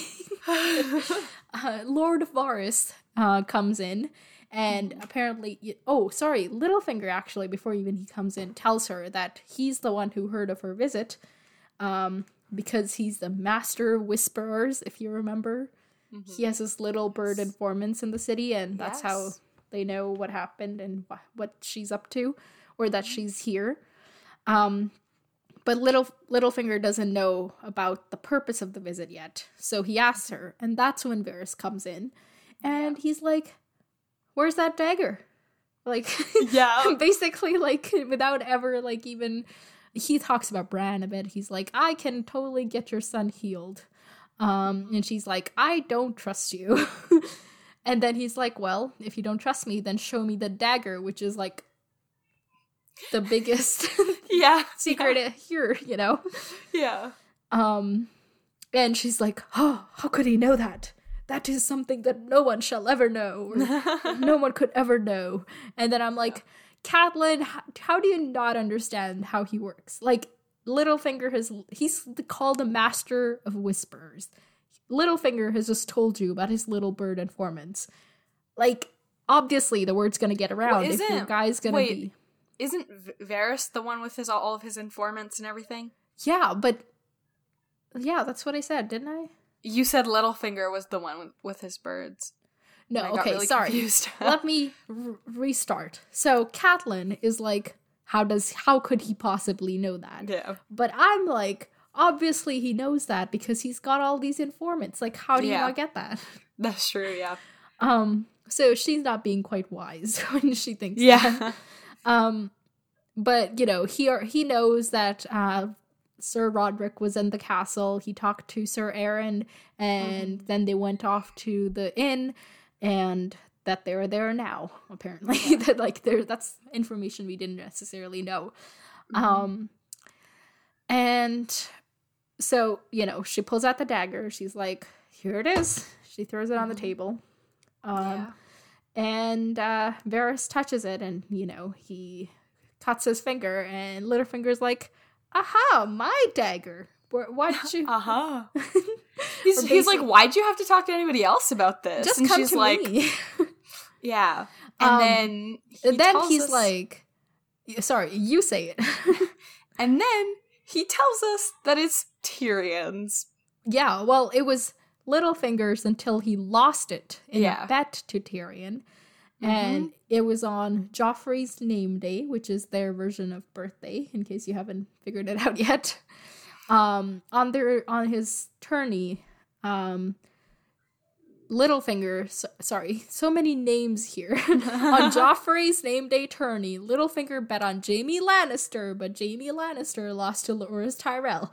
Lord Varys comes in. And apparently, Littlefinger actually, before even he comes in, tells her that he's the one who heard of her visit, because he's the master of whisperers, if you remember. Mm-hmm. He has his little bird informants in the city, and that's how they know what happened and what she's up to, or that she's here. But Littlefinger doesn't know about the purpose of the visit yet, so he asks her, and that's when Varys comes in, and he's like, where's that dagger? Basically, without ever, even, he talks about Bran a bit. He's like, I can totally get your son healed. And she's like, I don't trust you. And then he's like, well, if you don't trust me, then show me the dagger, which is, the biggest secret here, Yeah. And she's like, oh, how could he know that? That is something that no one shall ever know, or no one could ever know. And then I'm like, Catelyn, how do you not understand how he works? Littlefinger he's called a master of whisperers. Littlefinger has just told you about his little bird informants. Obviously the word's gonna get around if your guy's gonna be... Isn't Varys the one with all of his informants and everything? Yeah, but... Yeah, that's what I said, didn't I? You said Littlefinger was the one with his birds. No, okay, really sorry. Confused. Let me restart. So Catelyn is like, how could he possibly know that? Yeah. But I'm like, obviously he knows that because he's got all these informants. How do you not get that? That's true, yeah. So she's not being quite wise when she thinks that. But, he knows that Sir Roderick was in the castle. He talked to Sir Aaron, and then they went off to the inn, and that they're there now, apparently. That's information we didn't necessarily know. And so, she pulls out the dagger. She's like, here it is. She throws it on the table. And Varys touches it, and, he cuts his finger, and Littlefinger's like, aha, my dagger. Why'd you? Uh-huh. Or He's like, why'd you have to talk to anybody else about this? Just and come she's to like, me. yeah. And then he's like, sorry, you say it. And then he tells us that it's Tyrion's. Yeah, well, it was Littlefinger's until he lost it in a bet to Tyrion. And it was on Joffrey's name day, which is their version of birthday, in case you haven't figured it out yet. On his tourney, Littlefinger, sorry, so many names here. On Joffrey's name day tourney, Littlefinger bet on Jaime Lannister, but Jaime Lannister lost to Loras Tyrell.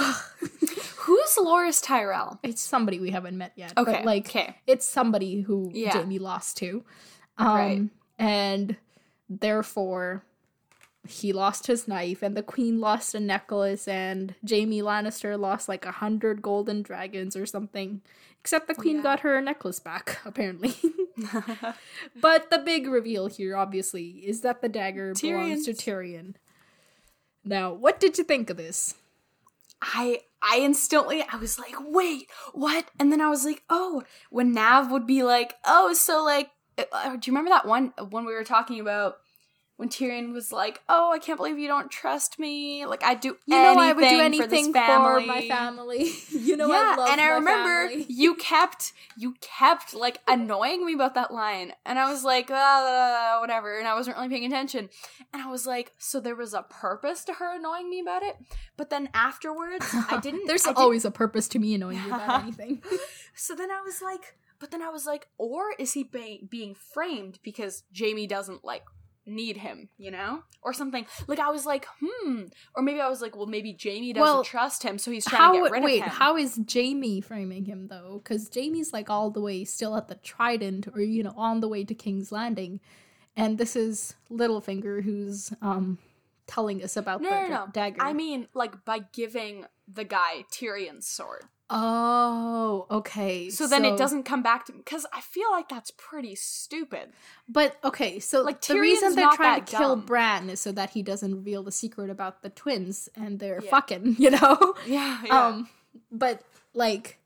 Who's Loras Tyrell? It's somebody we haven't met yet. Okay, but it's somebody who Jaime lost to. Right. And therefore he lost his knife, and the queen lost a necklace, and Jaime Lannister lost like 100 golden dragons or something. Except the queen got her necklace back, apparently. But the big reveal here, obviously, is that the dagger belongs to Tyrion. Now, what did you think of this? I instantly, I was like, wait, what? And then I was like, oh, when Nav would be like, oh, so like, do you remember that one when we were talking about when Tyrion was like, oh, I can't believe you don't trust me. Like, I'd do I would do anything anything for my family. I love and I my remember family. you kept like annoying me about that line. And I was like, whatever. And I wasn't really paying attention. And I was like, so there was a purpose to her annoying me about it? But then afterwards, I didn't. There's always a purpose to me annoying you about anything. So then I was like, or is he being framed because Jaime doesn't like need him, or something? Like, I was like, or maybe I was like, well, maybe Jaime doesn't trust him, so he's trying to get rid of him. How is Jaime framing him though? Because Jaime's like all the way still at the Trident, or on the way to King's Landing, and this is Littlefinger who's telling us about the dagger. I mean, like, by giving the guy Tyrion's sword. Oh, okay. So then it doesn't come back to me, because I feel like that's pretty stupid. But, okay, so like, the reason they're trying to kill Bran is so that he doesn't reveal the secret about the twins, and they're fucking, Yeah. But, like,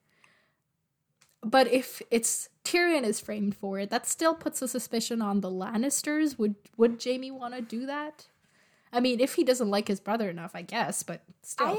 but if it's Tyrion is framed for it, that still puts a suspicion on the Lannisters. Would Jaime want to do that? I mean, if he doesn't like his brother enough, I guess, but still.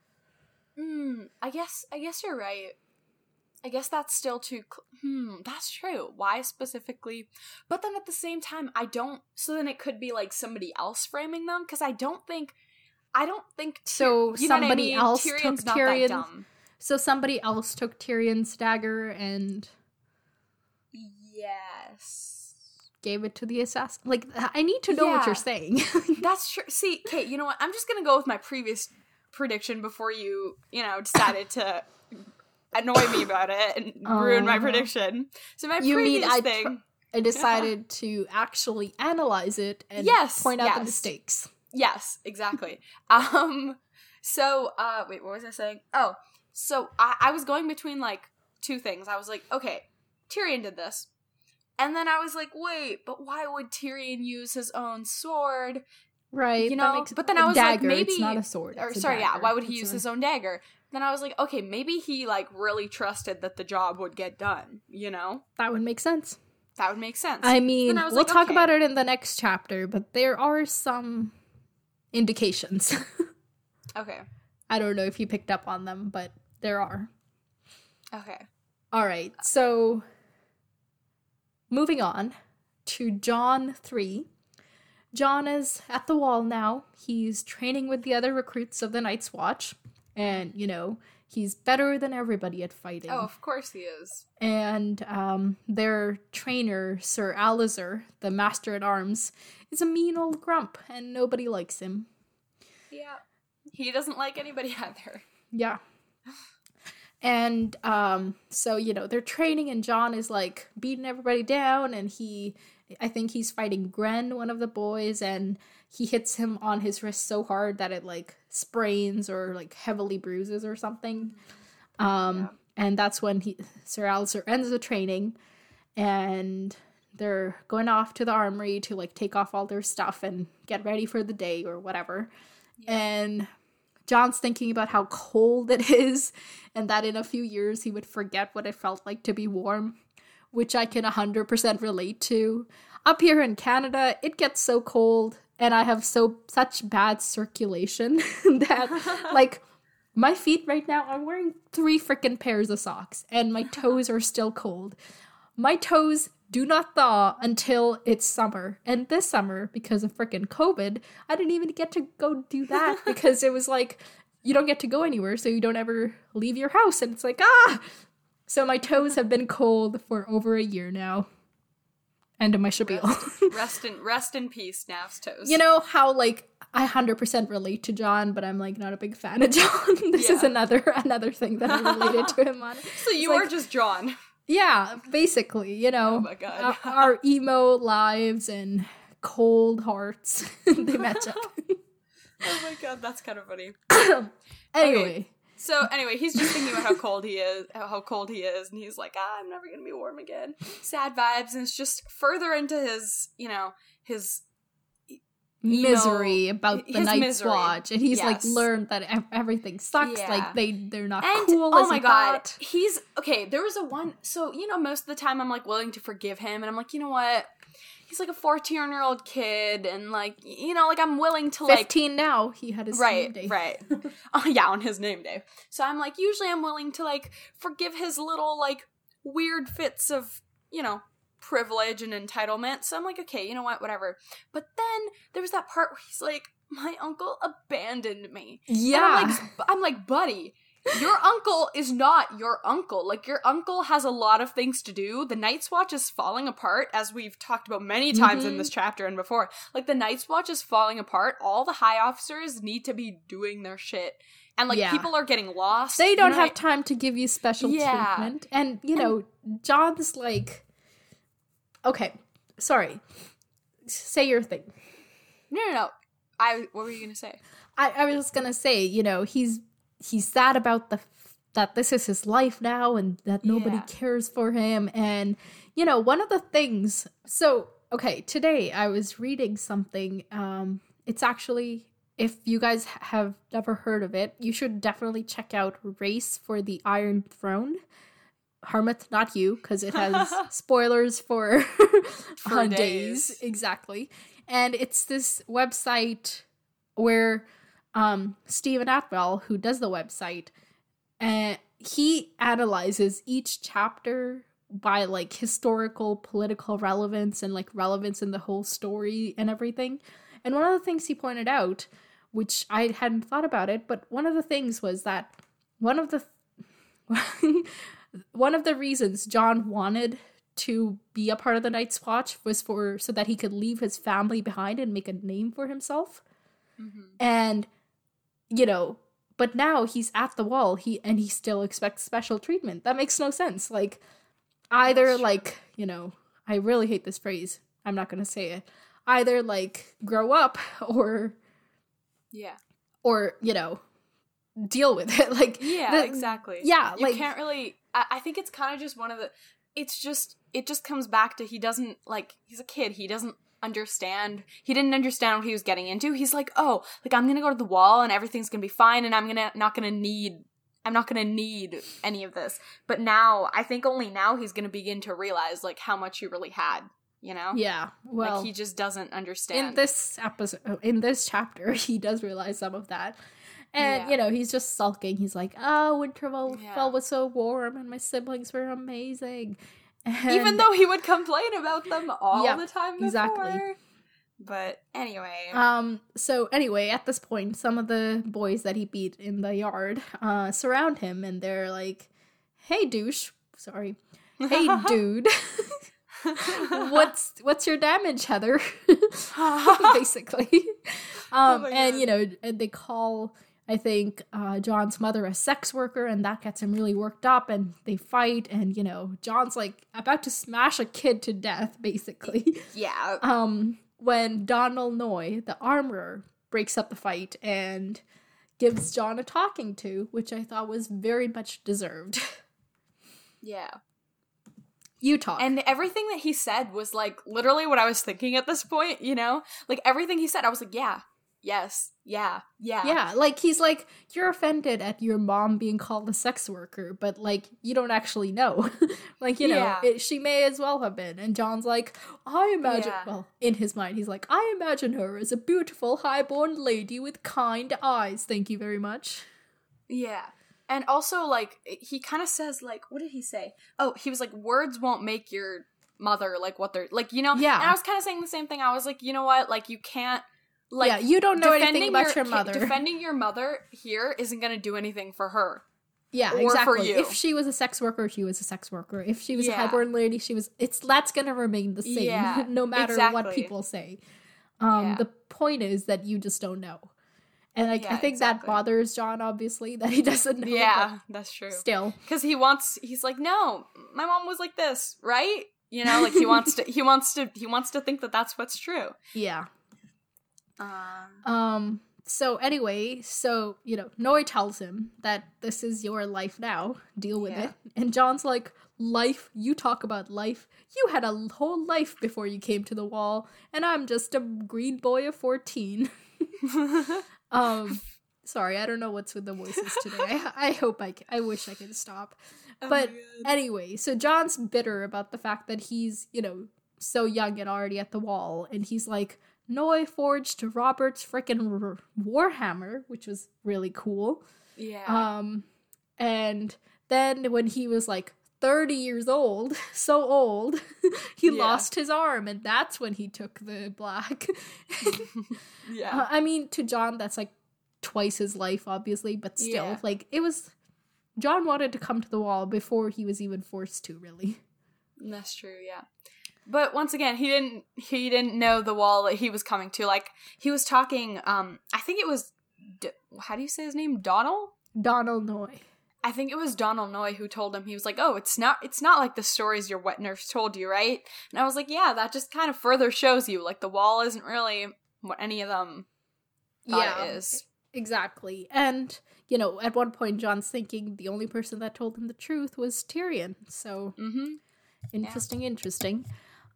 I guess you're right. I guess that's still too... that's true. Why specifically? But then at the same time, so then it could be like somebody else framing them, because I don't think... So somebody else Tyrion's took not Tyrion... that dumb. So somebody else took Tyrion's dagger and... Yes. Gave it to the assassin. Like, I need to know what you're saying. That's true. See, Kate, you know what? I'm just gonna go with my previous prediction before you decided to annoy me about it and ruin my prediction. So my previous thing... I decided to actually analyze it and point out the mistakes. Yes, exactly. So, wait, what was I saying? Oh, so I was going between, like, two things. I was like, okay, Tyrion did this. And then I was like, wait, but why would Tyrion use his own sword? Right. But then I was dagger, like, maybe... It's not a sword. Why would he use his own dagger? Then I was like, okay, maybe he, like, really trusted that the job would get done, That would make sense. That would make sense. I mean, we'll talk about it in the next chapter, but there are some indications. Okay. I don't know if you picked up on them, but there are. Okay. All right, so moving on to Jon 3. Jon is at the wall now. He's training with the other recruits of the Night's Watch. And, he's better than everybody at fighting. Oh, of course he is. And their trainer, Sir Alistair, the Master at Arms, is a mean old grump, and nobody likes him. Yeah. He doesn't like anybody either. Yeah. And so, they're training, and Jon is, like, beating everybody down, and I think he's fighting Gren, one of the boys, and he hits him on his wrist so hard that it, like, sprains or, like, heavily bruises or something. And that's when Sir Alistair ends the training, and they're going off to the armory to, like, take off all their stuff and get ready for the day or whatever. Yeah. And John's thinking about how cold it is and that in a few years he would forget what it felt like to be warm, which I can 100% relate to. Up here in Canada, it gets so cold and I have such bad circulation that like my feet right now, I'm wearing 3 freaking pairs of socks and my toes are still cold. My toes do not thaw until it's summer. And this summer, because of freaking COVID, I didn't even get to go do that because it was like, you don't get to go anywhere, so you don't ever leave your house. And it's like, ah! So my toes have been cold for over a year now. End of my spiel. Rest in peace, Nav's toes. You know how, like, I 100% relate to John, but I'm, like, not a big fan of John. This is another thing that I related to him on. So you are just John. Yeah, basically, you know. Oh my god. Our emo lives and cold hearts, they match up. Oh my god, that's kind of funny. Anyway. Okay. So anyway, he's just thinking about how cold he is, and he's like, I'm never gonna be warm again. Sad vibes, and it's just further into his, his misery about the Night's misery. Watch, and he's like learned that everything sucks. Yeah. Like they're not and, cool. Oh as my he god, thought. he's okay. There was so most of the time I'm like willing to forgive him, and I'm like, you know what? He's like a 14-year-old kid, and like like I'm willing to 15 now. He had his name day. Right. Yeah, on his name day. So I'm like, usually I'm willing to like forgive his little like weird fits of privilege and entitlement. So I'm like, okay, you know what, whatever. But then there was that part where he's like, my uncle abandoned me. Yeah. And I'm like, buddy, your uncle is not your uncle. Like, your uncle has a lot of things to do. The Night's Watch is falling apart, as we've talked about many times in this chapter and before. Like, the Night's Watch is falling apart. All the high officers need to be doing their shit. And, like, people are getting lost. They don't have time to give you special treatment. And, John's like... Okay, sorry. Say your thing. No. What were you gonna say? I was just gonna say, he's sad about that this is his life now and that nobody cares for him. And, one of the things... So, okay, today I was reading something. It's actually... If you guys have never heard of it, you should definitely check out Race for the Iron Throne. Harmouth, not you, because it has spoilers for days. Exactly. And it's this website where Stephen Atwell, who does the website, he analyzes each chapter by like historical, political relevance and like relevance in the whole story and everything. And one of the things he pointed out, which I hadn't thought about it, but one of the things was that one of the reasons John wanted to be a part of the Night's Watch was so that he could leave his family behind and make a name for himself. Mm-hmm. And, but now he's at the wall, he still expects special treatment. That makes no sense. Like, either like, I really hate this phrase. I'm not going to say it. Either like grow up or deal with it. Like, exactly. Yeah. You can't really, I think it's kind of just one of the, it just comes back to, he doesn't, like, he's a kid, he didn't understand what he was getting into. He's like, oh, like, I'm gonna go to the wall and everything's gonna be fine and I'm not gonna need any of this. But now, I think only now he's gonna begin to realize, like, how much he really had, Yeah, well, like, he just doesn't understand. In this chapter, he does realize some of that. And, he's just sulking. He's like, oh, Winterfell was so warm and my siblings were amazing. And even though he would complain about them all the time before. Exactly. But anyway. So anyway, at this point, some of the boys that he beat in the yard surround him and they're like, hey, douche. Sorry. Hey, dude. What's your damage, Heather? Basically. And they call, I think, John's mother a sex worker, and that gets him really worked up, and they fight, and John's like about to smash a kid to death, basically. Yeah. When Donald Noy, the armorer, breaks up the fight and gives John a talking to, which I thought was very much deserved. Yeah. You talk. And everything that he said was, like, literally what I was thinking at this point, Like, everything he said, I was like, yeah, yes, yeah, yeah. Yeah, like, he's like, you're offended at your mom being called a sex worker, but, like, you don't actually know. Like, you know, Yeah. she may as well have been. And John's like, I imagine, Yeah. well, in his mind, he's like, I imagine her as a beautiful, highborn lady with kind eyes. Thank you very much. Yeah. And also, like, he kind of says, like, what did he say? Oh, he was like, words won't make your mother, like, what they're, like, you know? Yeah. And I was kind of saying the same thing. I was like, you know what? Like, you can't, like, yeah, you don't know anything defending about your mother. Defending your mother here isn't going to do anything for her. Yeah, or exactly. for you. If she was a sex worker, she was a sex worker. If she was a Yeah. highborn lady, that's gonna remain the same, Yeah, no matter what exactly. people say. Yeah. The point is that you just don't know. And, like, Yeah, I think that exactly. bothers John, obviously, that he doesn't know. Yeah, that's true. but still. Because he's like, no, my mom was like this, right? You know, like, he wants to think that that's what's true. Yeah. So anyway, you know, Noi tells him that this is your life now. Deal with Yeah. it. And John's like, life? You talk about life? You had a whole life before you came to the wall, and I'm just a green boy of 14. Sorry, I don't know what's with the voices today. I wish I could stop. But anyway, so John's bitter about the fact that he's, you know, so young and already at the wall, and he's like, Noi forged Robert's frickin' Warhammer, which was really cool. Yeah. And then when he was like 30 years old, so old, he lost his arm, and that's when he took the black. Yeah. I mean, to John, that's like twice his life, obviously, but still, Yeah. like, it was. John wanted to come to the wall before he was even forced to, really. That's true, yeah. But once again, he didn't know the wall that he was coming to. Like, he was talking, I think it was, how do you say his name? Donald Noi. I think it was Donald Noy who told him, he was like, oh, it's not like the stories your wet nurse told you, right? And I was like, yeah, that just kind of further shows you, like, the wall isn't really what any of them thought it is. Exactly. And, you know, at one point, John's thinking the only person that told him the truth was Tyrion. So, interesting.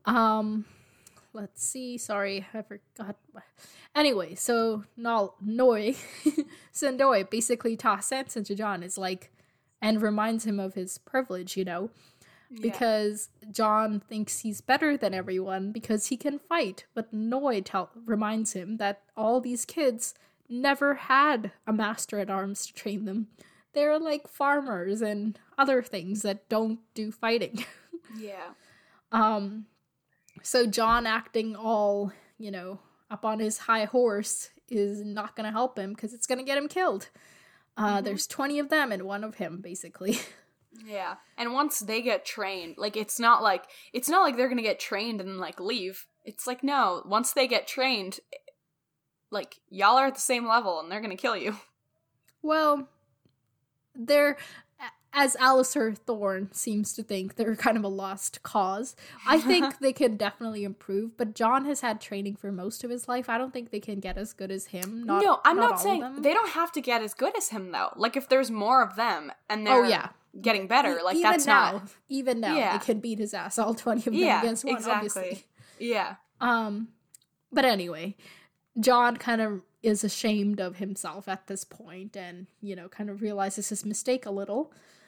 Let's see. Sorry, I forgot. Anyway, so Noi basically toss sense into John is like, and reminds him of his privilege, you know, because John thinks he's better than everyone because he can fight. But Noi reminds him that all these kids never had a master at arms to train them. They're like farmers and other things that don't do fighting. Yeah. So John acting all, you know, up on his high horse is not going to help him because it's going to get him killed. There's 20 of them and one of him, basically. Yeah. And once they get trained, like, it's not like they're going to get trained and, like, leave. It's like, no, once they get trained, like, y'all are at the same level and they're going to kill you. Well, they're, as Alistair Thorne seems to think, they're kind of a lost cause. I think they can definitely improve, but John has had training for most of his life. I don't think they can get as good as him. No, I'm not saying them. they don't have to get as good as him, though. Like, if there's more of them and they're getting better, like, even that's now, not... Even now, they can beat his ass, all 20 of them against one, exactly. obviously. Yeah. But anyway, John kind of is ashamed of himself at this point and, you know, kind of realizes his mistake a little.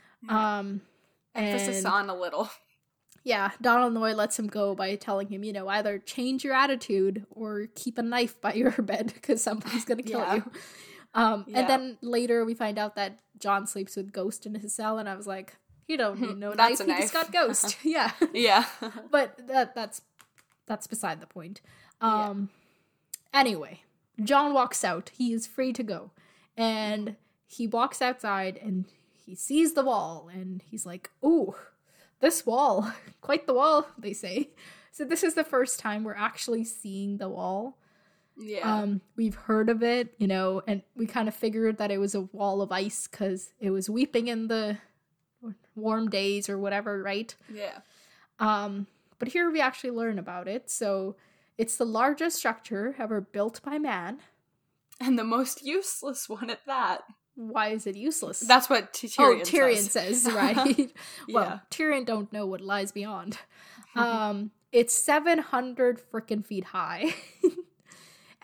Emphasis on a little. Yeah, Donald Noy lets him go by telling him, you know, either change your attitude or keep a knife by your bed because somebody's going to kill you. And then later we find out that John sleeps with Ghost in his cell, and I was like, you don't need no knife, he just got Ghost. Yeah. Yeah. But that's beside the point. Anyway, John walks out. He is free to go. And he walks outside and he sees the wall and he's like, ooh, this wall, quite the wall, they say. So this is the first time we're actually seeing the wall. Yeah. We've heard of it, you know, and we kind of figured that it was a wall of ice because it was weeping in the warm days or whatever, right? Yeah. But here we actually learn about it. So it's the largest structure ever built by man. And the most useless one at that. Why is it useless? That's what Tyrion says, right? Well, Yeah. Tyrion don't know what lies beyond. It's 700 frickin' feet high.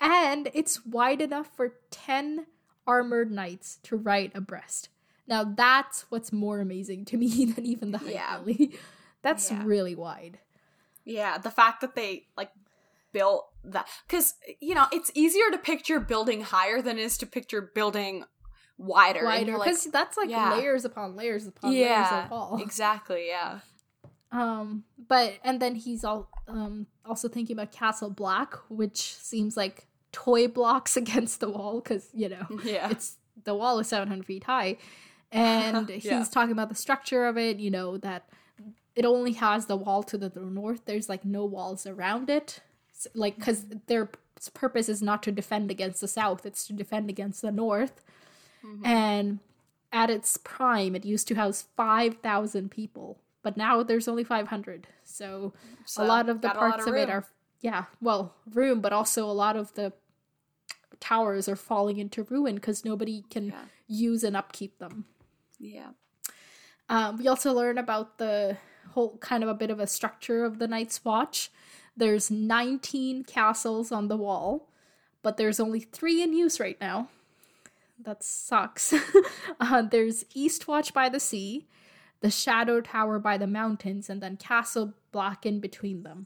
And it's wide enough for 10 armored knights to ride abreast. Now that's what's more amazing to me than even the height, really. That's really wide. Yeah, the fact that they, like, built that. Because, you know, it's easier to picture building higher than it is to picture building wider. Because that's, like, layers upon layers upon layers of wall. Exactly, yeah. But, and then he's also thinking about Castle Black, which seems like toy blocks against the wall, because, you know, the wall is 700 feet high. And he's talking about the structure of it, you know, that it only has the wall to the north. There's, like, no walls around it. Like, because their purpose is not to defend against the south. It's to defend against the north. Mm-hmm. And at its prime, it used to house 5,000 people. But now there's only 500. So a lot of the parts of it are, room. But also a lot of the towers are falling into ruin because nobody can use and upkeep them. Yeah. We also learn about the whole kind of a bit of a structure of the Night's Watch. There's 19 castles on the wall, but there's only 3 in use right now. That sucks. There's Eastwatch by the sea, the Shadow Tower by the mountains, and then Castle Black in between them.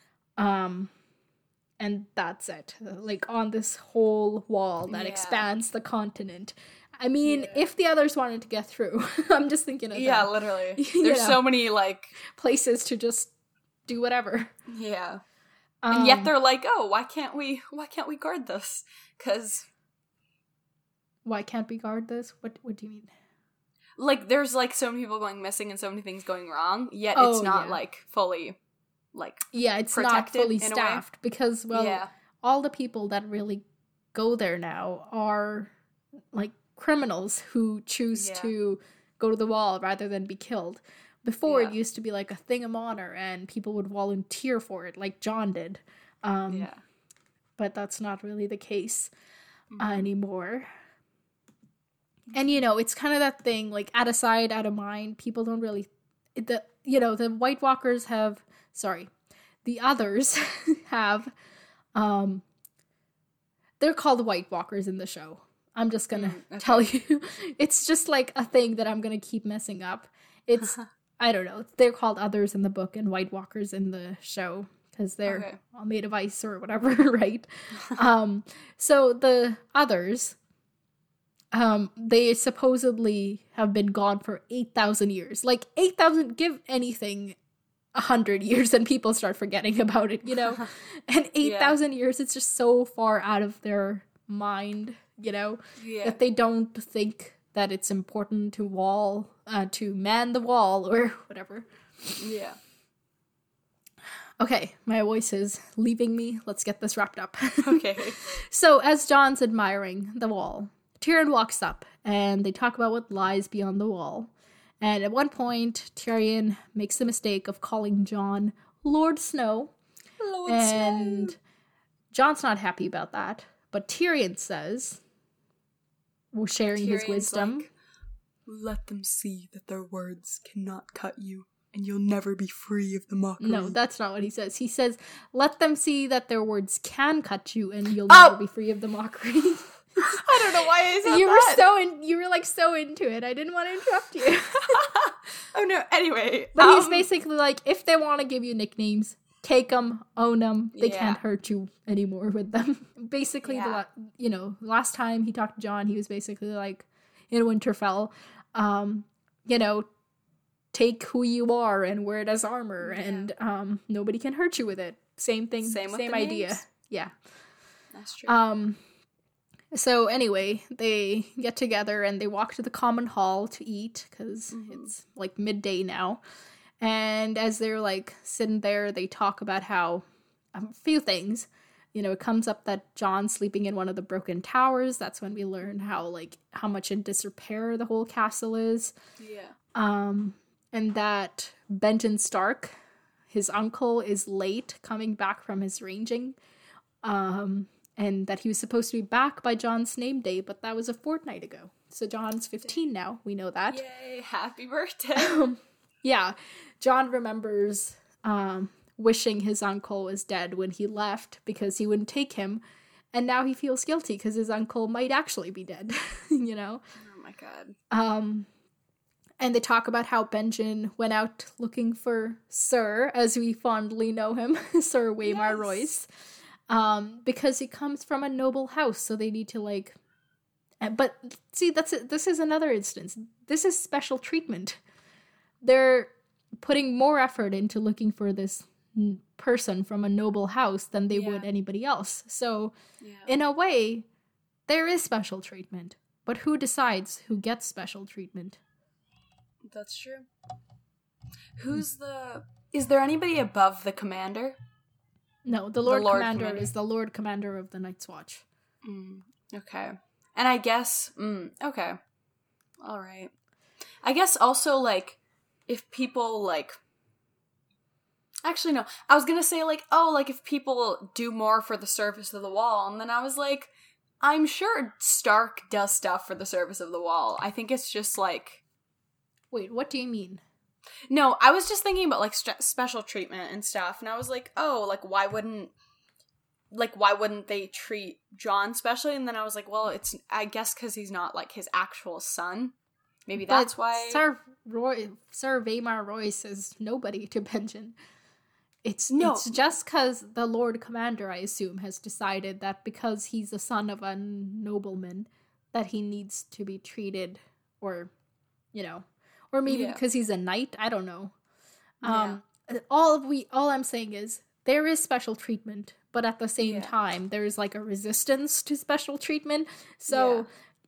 And that's it. Like, on this whole wall that expands the continent. I mean, if the others wanted to get through, I'm just thinking of that. Yeah, literally. There's so many, like, places to just do whatever. Yeah. And yet they're like, oh, why can't we guard this? Because... Why can't we guard this? What do you mean? Like, there's, like, so many people going missing and so many things going wrong, yet it's not, like, fully, like, it's not fully staffed. Because, all the people that really go there now are, like, criminals who choose to go to the wall rather than be killed. Before, it used to be, like, a thing of honor, and people would volunteer for it, like John did. But that's not really the case anymore. And, you know, it's kind of that thing, like, out of sight, out of mind. People don't really... the White Walkers have... Sorry. The others have... they're called White Walkers in the show. I'm just gonna tell you. It's just, like, a thing that I'm gonna keep messing up. It's... I don't know. They're called Others in the book and White Walkers in the show. Because they're all made of ice or whatever, right? So the others... they supposedly have been gone for 8,000 years. Like, 8,000, give anything 100 years and people start forgetting about it, you know? And 8,000 years, it's just so far out of their mind, you know? That they don't think that it's important to man the wall or whatever. Yeah. Okay, my voice is leaving me. Let's get this wrapped up. Okay. So, as John's admiring the wall, Tyrion walks up, and they talk about what lies beyond the wall. And at one point, Tyrion makes the mistake of calling Jon Lord Snow. And Jon's not happy about that. But Tyrion says, sharing his wisdom, like, let them see that their words cannot cut you, and you'll never be free of the mockery. No, that's not what he says. He says, let them see that their words can cut you, and you'll never be free of the mockery. I don't know why I said that. You were like so into it. I didn't want to interrupt you. Oh no. Anyway, but he's basically like, if they want to give you nicknames, take them, own them. They can't hurt you anymore with them. Basically, last time he talked to Jon, he was basically like, in Winterfell, take who you are and wear it as armor, and nobody can hurt you with it. Same thing. Same idea. Names. Yeah. That's true. So anyway, they get together and they walk to the common hall to eat because it's like midday now. And as they're like sitting there, they talk about how a few things. You know, it comes up that Jon's sleeping in one of the broken towers. That's when we learn how much in disrepair the whole castle is. Yeah. And that Benjen Stark, his uncle, is late coming back from his ranging. And that he was supposed to be back by Jon's name day, but that was a fortnight ago. So Jon's 15 now. We know that. Yay, happy birthday. Yeah. Jon remembers wishing his uncle was dead when he left because he wouldn't take him. And now he feels guilty because his uncle might actually be dead, you know? Oh my god. And they talk about how Benjen went out looking for Sir, as we fondly know him, Sir Waymar Royce, because he comes from a noble house, so they need to, like... But, see, this is another instance. This is special treatment. They're putting more effort into looking for this person from a noble house than they would anybody else. So, in a way, there is special treatment. But who decides who gets special treatment? That's true. Is there anybody above the commander? No, the Lord Commander is the Lord Commander of the Night's Watch. Okay. And I guess, okay. All right. I guess also, like, if people, like... Actually, no. I was gonna say, like, oh, like, if people do more for the surface of the wall, and then I was like, I'm sure Stark does stuff for the surface of the wall. I think it's just, like... Wait, what do you mean? No, I was just thinking about, like, special treatment and stuff, and I was like, oh, like, why wouldn't they treat Jon specially? And then I was like, well, it's, I guess because he's not, like, his actual son. Maybe that's why. Sir Waymar Royce is nobody to Benjen. It's just because the Lord Commander, I assume, has decided that because he's the son of a nobleman, that he needs to be treated, or, you know, or maybe because he's a knight. I don't know. All I'm saying is there is special treatment, but at the same time, there's like a resistance to special treatment. So,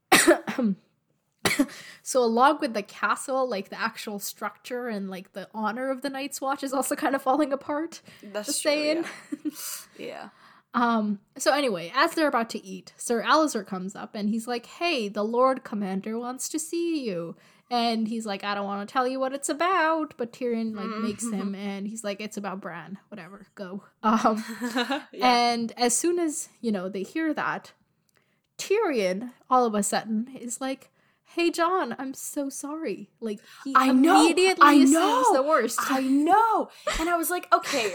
so along with the castle, like the actual structure and like the honor of the Night's Watch is also kind of falling apart. That's just true, saying. Yeah. So anyway, as they're about to eat, Sir Alistair comes up and he's like, hey, the Lord Commander wants to see you. And he's like, I don't want to tell you what it's about, but Tyrion like makes him, and he's like, it's about Bran, whatever, go. And as soon as, you know, they hear that, Tyrion all of a sudden is like, hey Jon, I'm so sorry. Like, he immediately assumes the worst. I know. And I was like, okay,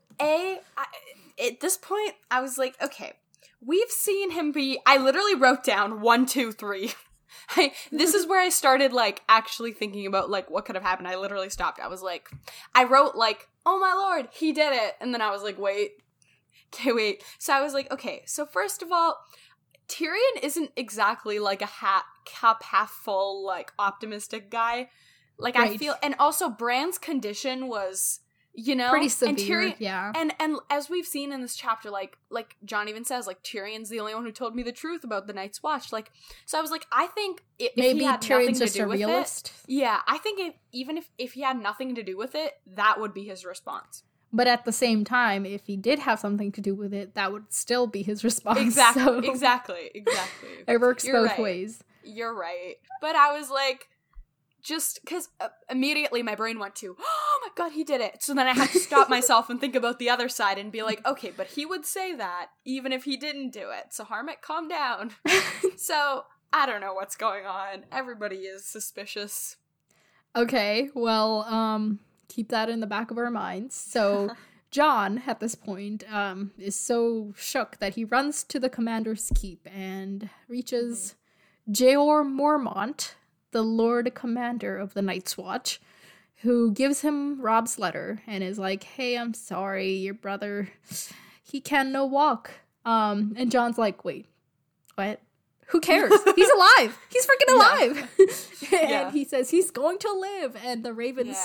at this point, I was like, okay, we've seen him be, I literally wrote down 1, 2, 3. This is where I started, like, actually thinking about, like, what could have happened. I literally stopped. I was like, I wrote, like, oh my lord, he did it. And then I was like, wait. So I was like, okay, so first of all, Tyrion isn't exactly, like, a cup half full, like, optimistic guy. Like, right. I feel, and also Bran's condition was, you know, pretty severe, and Tyrion, yeah. And as we've seen in this chapter, like Jon even says, like, Tyrion's the only one who told me the truth about the Night's Watch. Like, so I was like, I think if maybe he had Tyrion's nothing to just do a with realist. Even I think if he had nothing to do with it, that would be his response. But at the same time, if he did have something to do with it, that would still be his response. Exactly, so. exactly. It works both ways. You're right. But I was like, just because immediately my brain went to, oh my god, he did it. So then I had to stop myself and think about the other side and be like, okay, but he would say that even if he didn't do it. So Harmit, calm down. So I don't know what's going on. Everybody is suspicious. Okay, well, keep that in the back of our minds. So Jon, at this point, is so shook that he runs to the commander's keep and reaches Jeor Mormont, the Lord Commander of the Night's Watch, who gives him Robb's letter and is like, hey, I'm sorry, your brother, he can no walk. And Jon's like, wait, what? Who cares? He's alive. He's freaking alive. And he says he's going to live. And the ravens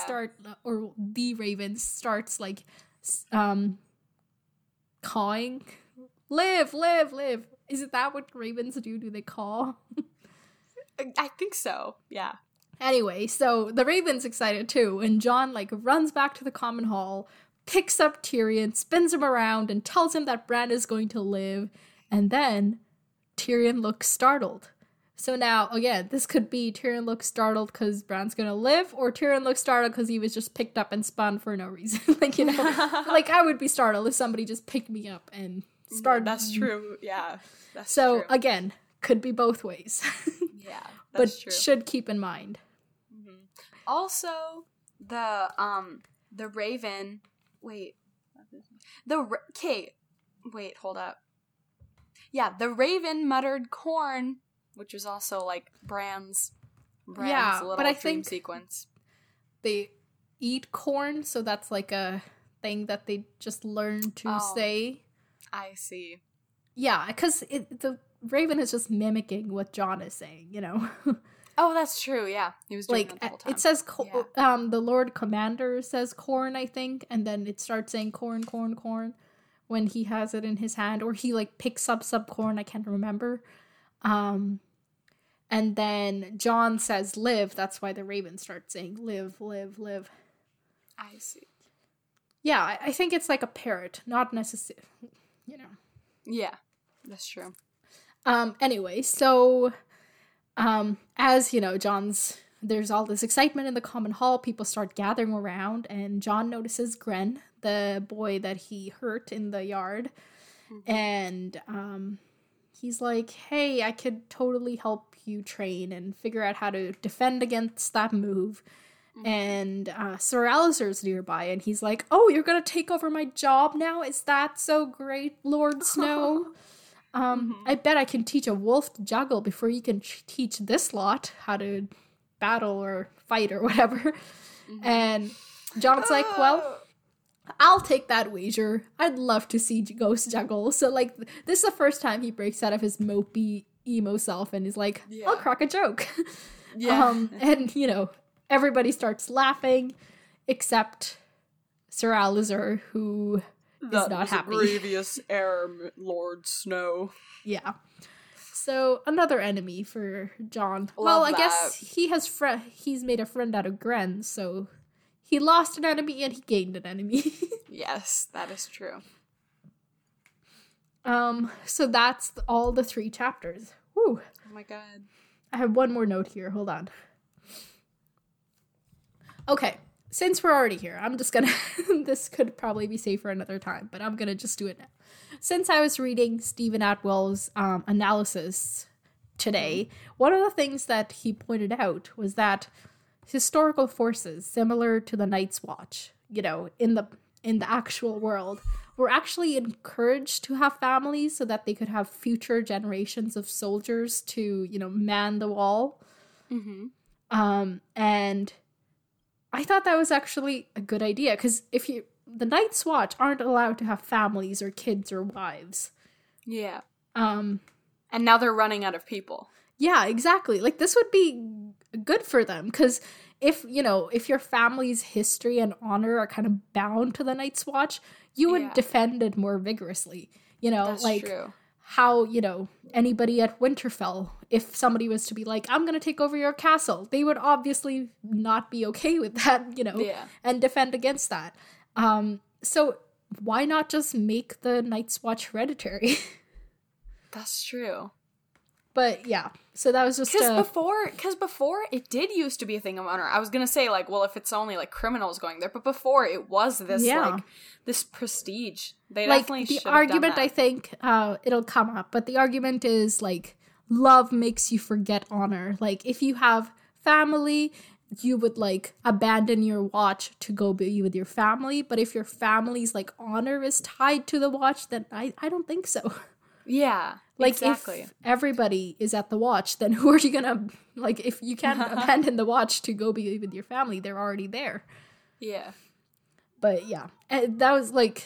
starts like cawing. Live, live, live. Is it that what ravens do? Do they caw? I think so, yeah. Anyway, so the raven's excited too, and Jon, like, runs back to the common hall, picks up Tyrion, spins him around, and tells him that Bran is going to live, and then Tyrion looks startled. So now, again, this could be Tyrion looks startled because Bran's gonna live, or Tyrion looks startled because he was just picked up and spun for no reason. Like, you know, like, I would be startled if somebody just picked me up and started. That's true, yeah. That's so, true. Again, could be both ways. Yeah, but true. Should keep in mind. Mm-hmm. Also, the Raven. Wait, hold up. Yeah, the Raven muttered corn, which was also like Bran's little but I dream think sequence. they eat corn, so that's like a thing that they just learn to say. I see. Yeah, because the Raven is just mimicking what John is saying, you know? Oh, that's true, yeah. He was doing like, that the whole time. it says, the Lord Commander says corn, I think, and then it starts saying corn, corn, corn when he has it in his hand, or he, like, picks up some corn, I can't remember. And then John says live, that's why the Raven starts saying live, live, live. I see. Yeah, I think it's like a parrot, not necessarily, you know. Yeah, that's true. Anyway, so, as, you know, there's all this excitement in the common hall, people start gathering around, and John notices Gren, the boy that he hurt in the yard, and, he's like, hey, I could totally help you train and figure out how to defend against that move. And Sir Alizur's nearby, and he's like, oh, you're gonna take over my job now? Is that so great, Lord Snow? I bet I can teach a wolf to juggle before you can teach this lot how to battle or fight or whatever. And John's like, well, I'll take that wager. I'd love to see Ghost juggle. So, like, this is the first time he breaks out of his mopey emo self and he's like, I'll crack a joke. And, you know, everybody starts laughing, except Sir Alizur, who is not happy. That was a grievous error, Lord Snow. Yeah. So, another enemy for John. Well, I guess he's made a friend out of Gren, so he lost an enemy and he gained an enemy. Yes, that is true. So that's all the 3 chapters. Whew. Oh my god. I have one more note here. Hold on. Okay, since we're already here, I'm just gonna, this could probably be saved for another time, but I'm gonna just do it now. Since I was reading Stephen Atwell's analysis today, one of the things that he pointed out was that historical forces, similar to the Night's Watch, you know, in the actual world, were actually encouraged to have families so that they could have future generations of soldiers to, you know, man the wall. And I thought that was actually a good idea, because the Night's Watch aren't allowed to have families or kids or wives. Yeah. And now they're running out of people. Yeah, exactly. Like, this would be good for them, because if your family's history and honor are kind of bound to the Night's Watch, you would defend it more vigorously. You know, that's like true. How, you know, anybody at Winterfell, if somebody was to be like, I'm going to take over your castle, they would obviously not be okay with that, you know, and defend against that. So why not just make the Night's Watch hereditary? That's true. But yeah, so that was just because before it did used to be a thing of honor. I was gonna say, like, well, if it's only like criminals going there, but before it was this like this prestige. They like, definitely should have done that. The argument, I think, it'll come up, but the argument is like love makes you forget honor. Like, if you have family, you would like abandon your watch to go be with your family, but if your family's like honor is tied to the watch, then I don't think so. Yeah, like, exactly. If everybody is at the watch, then who are you gonna, like, if you can't abandon the watch to go be with your family, they're already there. Yeah. But yeah, and that was like,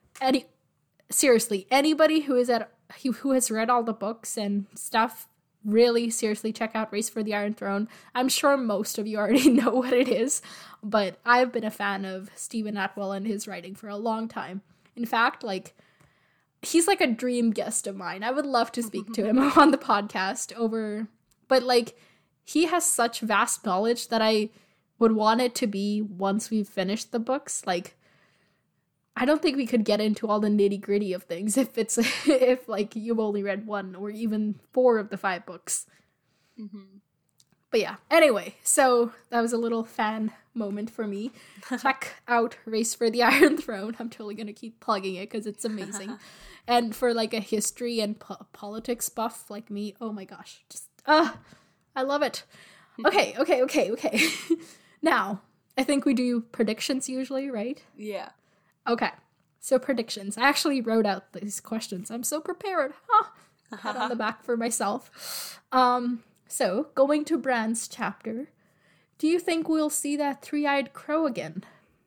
seriously, anybody who has read all the books and stuff, really seriously check out Race for the Iron Throne. I'm sure most of you already know what it is, but I've been a fan of Stephen Atwell and his writing for a long time. In fact, like, he's like a dream guest of mine. I would love to speak to him on the podcast but like, he has such vast knowledge that I would want it to be once we've finished the books. Like, I don't think we could get into all the nitty gritty of things if like you've only read 1 or even 4 of the 5 books. But yeah, anyway, so that was a little fan moment for me. Check out Race for the Iron Throne. I'm totally gonna keep plugging it because it's amazing. And for like a history and politics buff like me, oh my gosh, just I love it. Okay. Now, I think we do predictions usually, right? Yeah. Okay, so predictions. I actually wrote out these questions. I'm so prepared. pat on the back for myself. So, going to Bran's chapter, do you think we'll see that three-eyed crow again?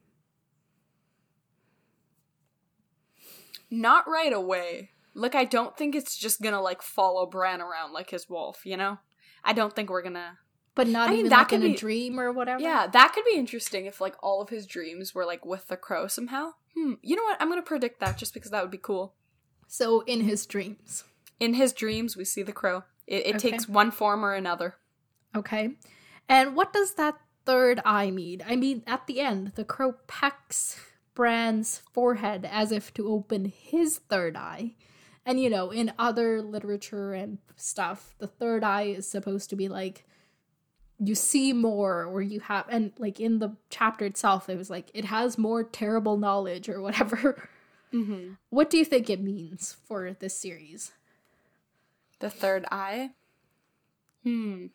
Not right away. Like, I don't think it's just gonna, like, follow Bran around like his wolf, you know? I don't think we're gonna... But not even that like could in be... a dream or whatever? Yeah, that could be interesting if, like, all of his dreams were, like, with the crow somehow. You know what? I'm gonna predict that just because that would be cool. So, in his dreams. In his dreams, we see the crow. It takes one form or another. Okay. And what does that third eye mean? I mean, at the end, the crow pecks Bran's forehead as if to open his third eye. And, you know, in other literature and stuff, the third eye is supposed to be like, you see more, or you have, and like in the chapter itself, it was like, it has more terrible knowledge or whatever. Mm-hmm. What do you think it means for this series? The third eye? I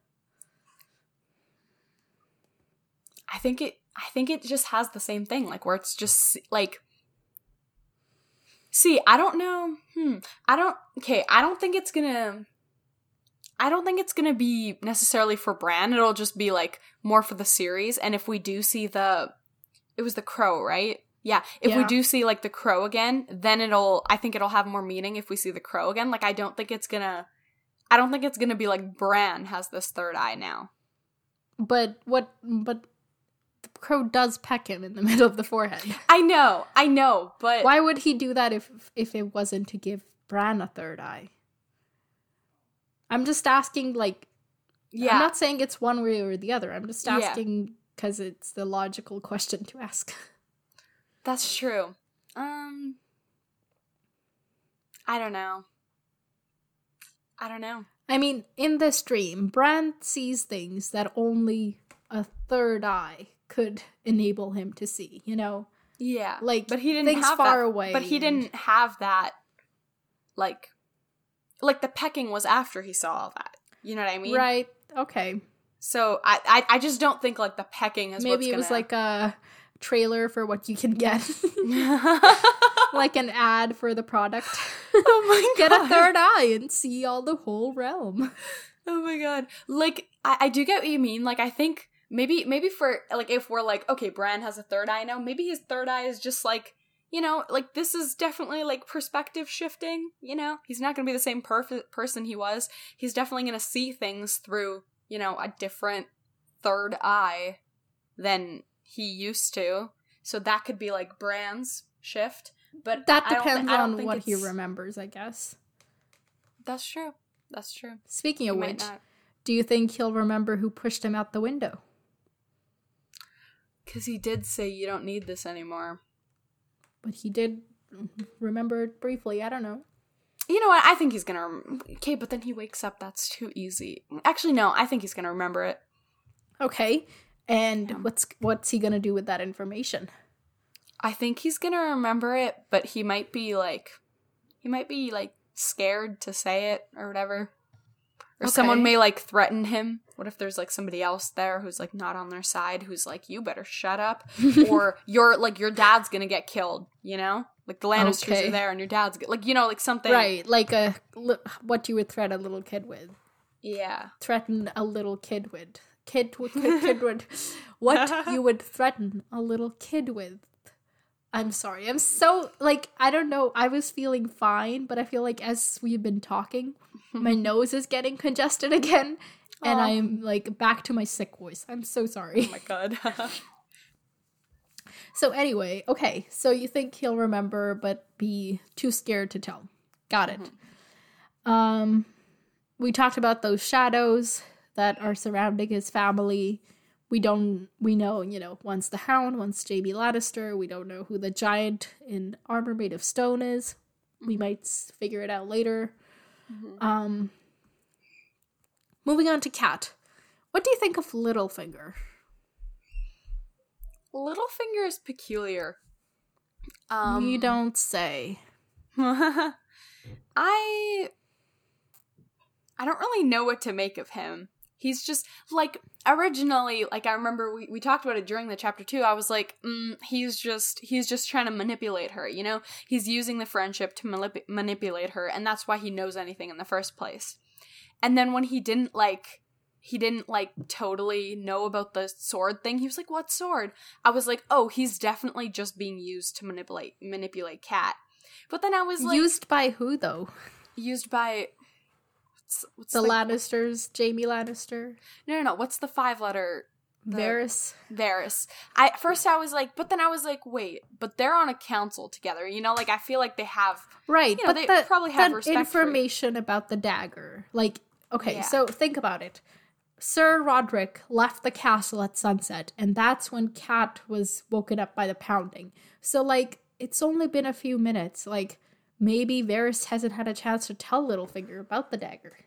think it just has the same thing, like, where it's just, like... See, I don't know. I don't think it's gonna be necessarily for Bran. It'll just be, like, more for the series. And if we do see it was the crow, right? Yeah. If we do see, like, the crow again, then I think it'll have more meaning if we see the crow again. Like, I don't think it's gonna be like Bran has this third eye now. But the crow does peck him in the middle of the forehead. I know, but... Why would he do that if it wasn't to give Bran a third eye? I'm just asking, like... Yeah. I'm not saying it's one way or the other. I'm just asking because it's the logical question to ask. That's true. I don't know. I mean, in this dream, Bran sees things that only a third eye could enable him to see, you know? Yeah. Like, but he didn't things have far that, away. But he didn't have that, like the pecking was after he saw all that. You know what I mean? Right. Okay. So I just don't think, like, the pecking is maybe it was like a trailer for what you can get. Like an ad for the product. Oh my god. Get a third eye and see all the whole realm. Oh my god. Like, I do get what you mean. Like, I think maybe for, like, if we're like, okay, Bran has a third eye now, maybe his third eye is just like, you know, like, this is definitely, like, perspective shifting, you know? He's not gonna be the same person he was. He's definitely gonna see things through, you know, a different third eye than he used to. So that could be, like, Bran's shift. But that depends on what he remembers, I guess. That's true. Speaking of which, do you think he'll remember who pushed him out the window? Because he did say, you don't need this anymore. But he did remember it briefly. I don't know. You know what? I think he's gonna... Okay, but then he wakes up. That's too easy. Actually, no. I think he's gonna remember it. Okay. And what's he gonna do with that information? I think he's gonna remember it, but he might be scared to say it or whatever. Or someone may, like, threaten him. What if there's, like, somebody else there who's, like, not on their side, who's like, you better shut up. Or your dad's gonna get killed, you know? Like, the Lannisters are there and your dad's... like, you know, like, something... Right, like what you would threaten a little kid with. Yeah. Threaten a little kid with. What you would threaten a little kid with. I'm sorry. I'm so, like, I don't know. I was feeling fine, but I feel like as we've been talking, my nose is getting congested again, and I'm, like, back to my sick voice. I'm so sorry. Oh my god. So anyway, okay. So you think he'll remember, but be too scared to tell. Got it. We talked about those shadows that are surrounding his family. We know, you know, one's the Hound, one's Jaime Lannister. We don't know who the giant in armor made of stone is. We might figure it out later. Moving on to Cat. What do you think of Littlefinger? Littlefinger is peculiar. You don't say. I don't really know what to make of him. He's just, like, originally, like, I remember we talked about it during the chapter 2, I was like, he's just trying to manipulate her, you know? He's using the friendship to manipulate her, and that's why he knows anything in the first place. And then when he didn't totally know about the sword thing, he was like, what sword? I was like, oh, he's definitely just being used to manipulate Kat. But then I was like... Used by who, though? Used by... What's the Lannisters, Jaime Lannister. No. What's the 5-letter? Varys. First I was like, but then I was like, wait, but they're on a council together, you know? Like, I feel like they have... Right, you know, but they probably have that respect information about the dagger. Like, okay, Yeah. so think about it. Sir Roderick left the castle at sunset, and that's when Kat was woken up by the pounding. So, like, it's only been a few minutes. Like, maybe Varys hasn't had a chance to tell Littlefinger about the dagger.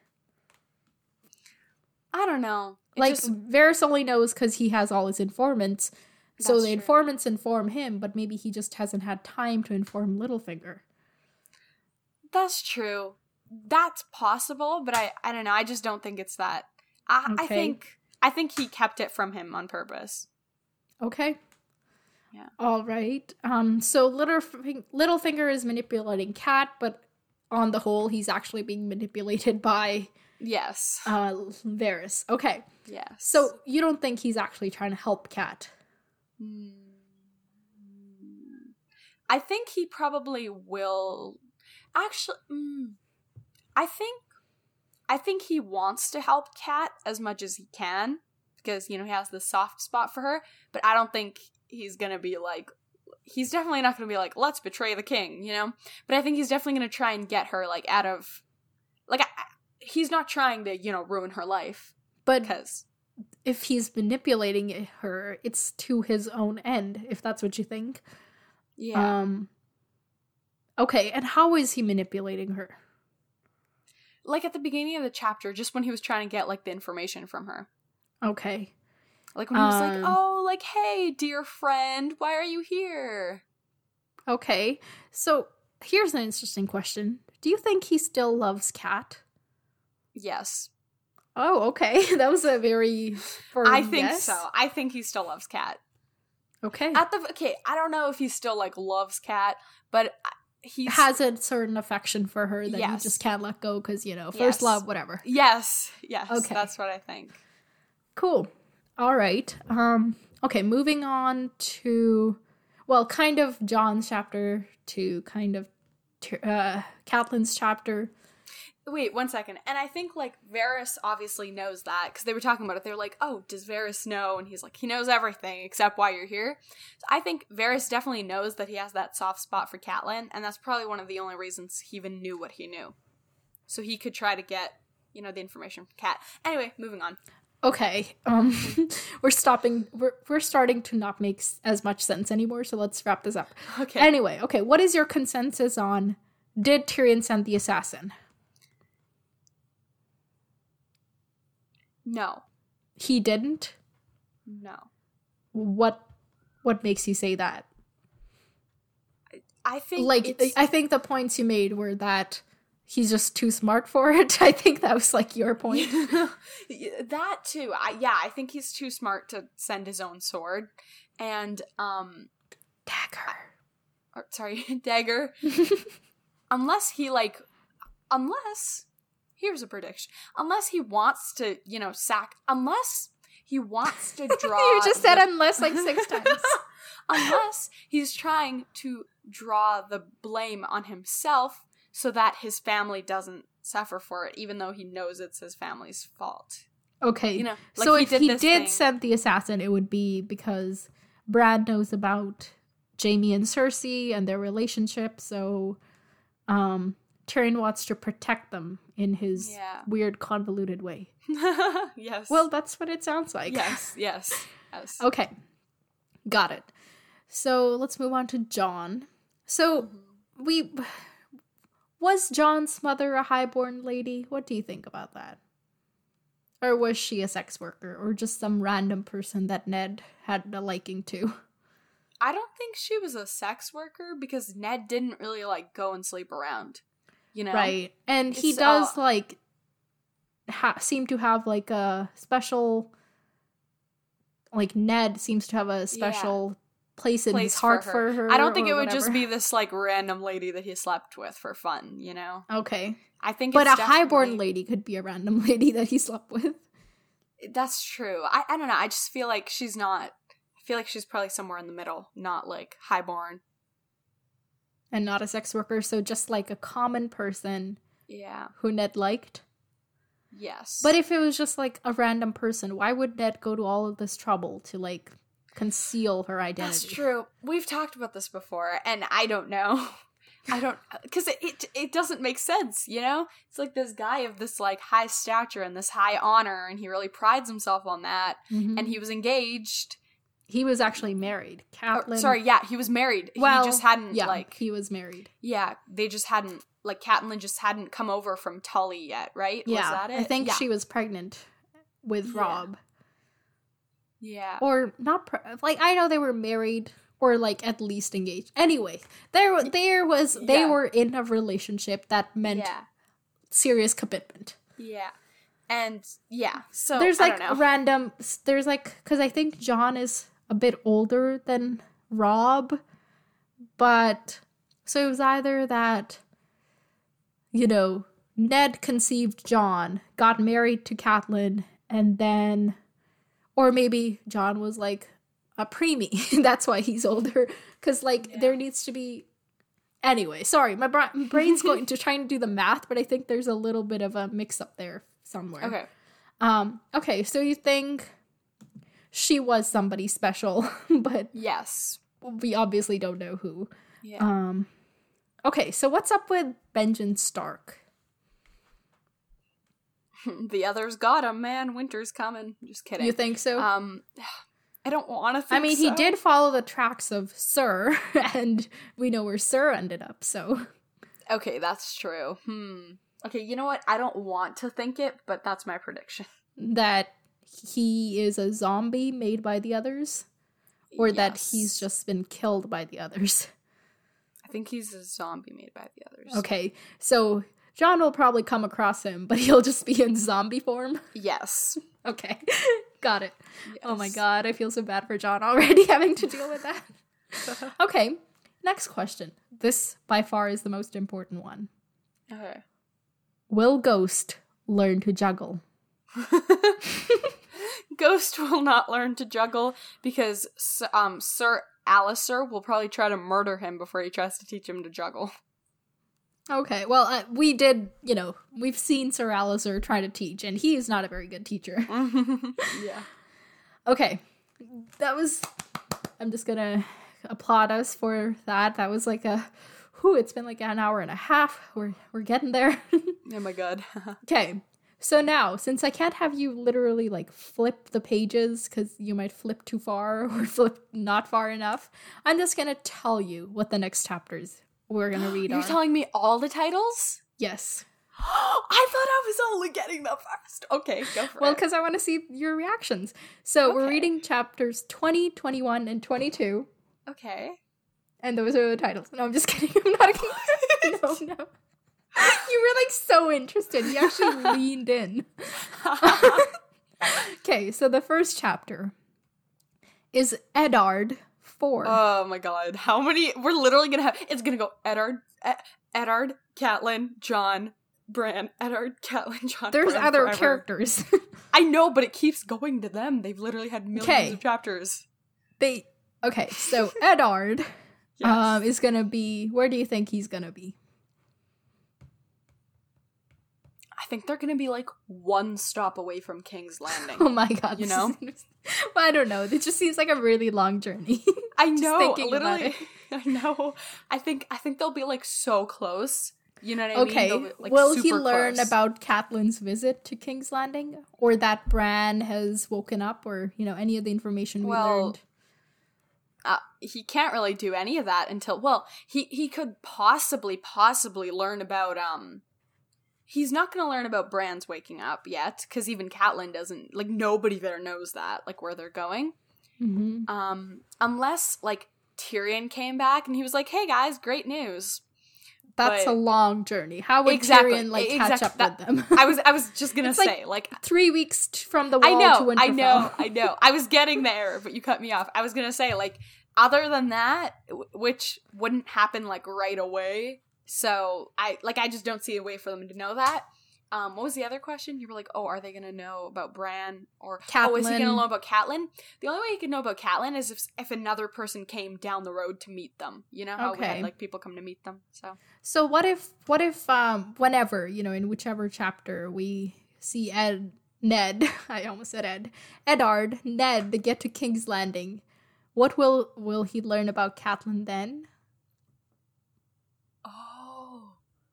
I don't know. Varys only knows because he has all his informants. So That's the true. informants inform him, but maybe he just hasn't had time to inform Littlefinger. That's true. That's possible, but I don't know. I just don't think it's that. Okay. I think he kept it from him on purpose. Okay. Yeah. All right. So Littlefinger is manipulating Kat, but on the whole, he's actually being manipulated by Yes. Varys. Okay. Yes. So you don't think he's actually trying to help Kat? I think he probably will. Actually, I think he wants to help Kat as much as he can because, you know, he has this soft spot for her, but I don't think he's gonna be like, he's definitely not gonna be like, let's betray the king, you know? But I think he's definitely gonna try and get her, like, out of, like, he's not trying to, you know, ruin her life. But because if he's manipulating her, it's to his own end, if that's what you think. yeah. Okay, and how is he manipulating her? Like, at the beginning of the chapter, just when he was trying to get, like, the information from her. Okay. Like, when he was like, oh, like, hey, dear friend, why are you here? Okay, so here's an interesting question. Do you think he still loves Kat? Yes. Oh, okay. That was a very firm I think yes. so. I think he still loves Kat. Okay. Okay, I don't know if he still, like, loves Kat, but he has a certain affection for her that he Yes. just can't let go because, you know, first Yes. love, whatever. Yes. Okay. That's what I think. Cool. All right. Okay, moving on to, well, kind of John's chapter to kind of Catelyn's chapter. Wait, 1 second. And I think, like, Varys obviously knows that, because they were talking about it. They were like, oh, does Varys know? And he's like, he knows everything except why you're here. So I think Varys definitely knows that he has that soft spot for Catelyn, and that's probably one of the only reasons he even knew what he knew. So he could try to get, you know, the information from Kat. Anyway, moving on. Okay. We're starting to not make as much sense anymore, so let's wrap this up. Okay. Anyway, okay, what is your consensus on, did Tyrion send the assassin? No. He didn't? No. What makes you say that? I think like I think the points you made were that he's just too smart for it. I think that was like your point. That too. I think he's too smart to send his own sword. And dagger. Unless here's a prediction. Unless he wants to, you know, unless he wants to draw You just said unless like 6 times. Unless he's trying to draw the blame on himself so that his family doesn't suffer for it, even though he knows it's his family's fault. Okay. You know, like so if he this did thing. send the assassin, it would be because Brad knows about Jaime and Cersei and their relationship, so Tyrion wants to protect them in his weird, convoluted way. Yes. Well, that's what it sounds like. Yes. Okay. Got it. So let's move on to Jon. So was Jon's mother a highborn lady? What do you think about that? Or was she a sex worker or just some random person that Ned had a liking to? I don't think she was a sex worker because Ned didn't really, like, go and sleep around. You know? Right. And he does, like, seem to have like a special, like Ned seems to have a special place in his heart for her. I don't think it would whatever. just be this like random lady that he slept with for fun, you know? Okay. I think But it's a highborn lady could be a random lady that he slept with. That's true. I don't know. I just feel like she's not. I feel like she's probably somewhere in the middle, not like highborn. And not a sex worker, so just like a common person Yeah. who Ned liked. Yes. But if it was just like a random person, why would Ned go to all of this trouble to like conceal her identity? That's true. We've talked about this before, and I don't know. I don't, because it doesn't make sense, you know? It's like this guy of this like high stature and this high honor, and he really prides himself on that. Mhm. And he was engaged. He was actually married. Catelyn. He was married. Well, he just hadn't he was married. Yeah, they just hadn't Catelyn just hadn't come over from Tully yet, right? Yeah, was that it? I think she was pregnant with Robb. Yeah. Or not, I know they were married or like at least engaged. Anyway, they were in a relationship that meant serious commitment. Yeah. And so there's I don't know. Because I think Jon is a bit older than Robb, but so it was either that, you know, Ned conceived Jon, got married to Catelyn, and then, or maybe Jon was like a preemie. That's why he's older. Because there needs to be. Anyway, sorry, my brain's going to trying to do the math, but I think there's a little bit of a mix up there somewhere. Okay. Okay, so you think she was somebody special, but yes, we obviously don't know who. Yeah. Okay, so what's up with Benjen Stark? The others got him, man. Winter's coming. Just kidding. You think so? I don't want to think he did follow the tracks of Sir, and we know where Sir ended up, so. Okay, that's true. Okay, you know what? I don't want to think it, but that's my prediction. That he is a zombie made by the others? Or that he's just been killed by the others? I think he's a zombie made by the others. Okay, so Jon will probably come across him, but he'll just be in zombie form? Yes. Okay, got it. Yes. Oh my god, I feel so bad for Jon already having to deal with that. Okay, next question. This, by far, is the most important one. Okay. Will Ghost learn to juggle? Ghost will not learn to juggle because Sir Alliser will probably try to murder him before he tries to teach him to juggle. Okay, well, we did, we've seen Sir Alliser try to teach, and he is not a very good teacher. Yeah. Okay, I'm just gonna applaud us for that. That was like it's been like an hour and a half. We're getting there. Oh my god. Okay, so now, since I can't have you literally flip the pages because you might flip too far or flip not far enough, I'm just gonna tell you what the next chapters we're gonna read. You're telling me all the titles? Yes. I thought I was only getting the first. Okay, go for it. Well, because I want to see your reactions. So we're reading chapters 20, 21, and 22. Okay. And those are the titles. No, I'm just kidding. I'm not kidding. No. You were so interested. You actually leaned in. Okay, so the first chapter is Eddard 4. Oh my god. How many? We're literally gonna have. It's gonna go Eddard, Catelyn, Jon, Bran, Eddard, Catelyn, Jon. There's Bran other forever. characters. I know, but it keeps going to them. They've literally had millions of chapters. Okay, so Eddard Yes. is gonna be. Where do you think he's gonna be? I think they're gonna be one stop away from King's Landing. Oh my god. You know? Well, I don't know. It just seems like a really long journey. I know, thinking about literally. I know. I think they'll be so close. You know what I mean? Okay. They'll be, will he super learn close. about Catelyn's visit to King's Landing? Or that Bran has woken up? Or, any of the information we learned? He can't really do any of that until, he could possibly learn about, he's not going to learn about Bran's waking up yet, because even Catelyn doesn't, nobody there knows that, where they're going. Mm-hmm. Unless, Tyrion came back and he was like, hey guys, great news. That's but a long journey. How would exactly, Tyrion like catch up with them? I was just gonna It's say, like 3 weeks from the wall to Winterfell. I know. I was getting there, but you cut me off. I was gonna say, like, other than that, which wouldn't happen like right away. So I just don't see a way for them to know that. What was the other question? You were like, oh, are they gonna know about Bran or Catelyn. Oh, is he gonna know about Catelyn? The only way he could know about Catelyn is if another person came down the road to meet them. You know how we had like people come to meet them. So what if whenever, in whichever chapter we see Ned, I almost said Eddard, Ned, they get to King's Landing, what will he learn about Catelyn then? Oh.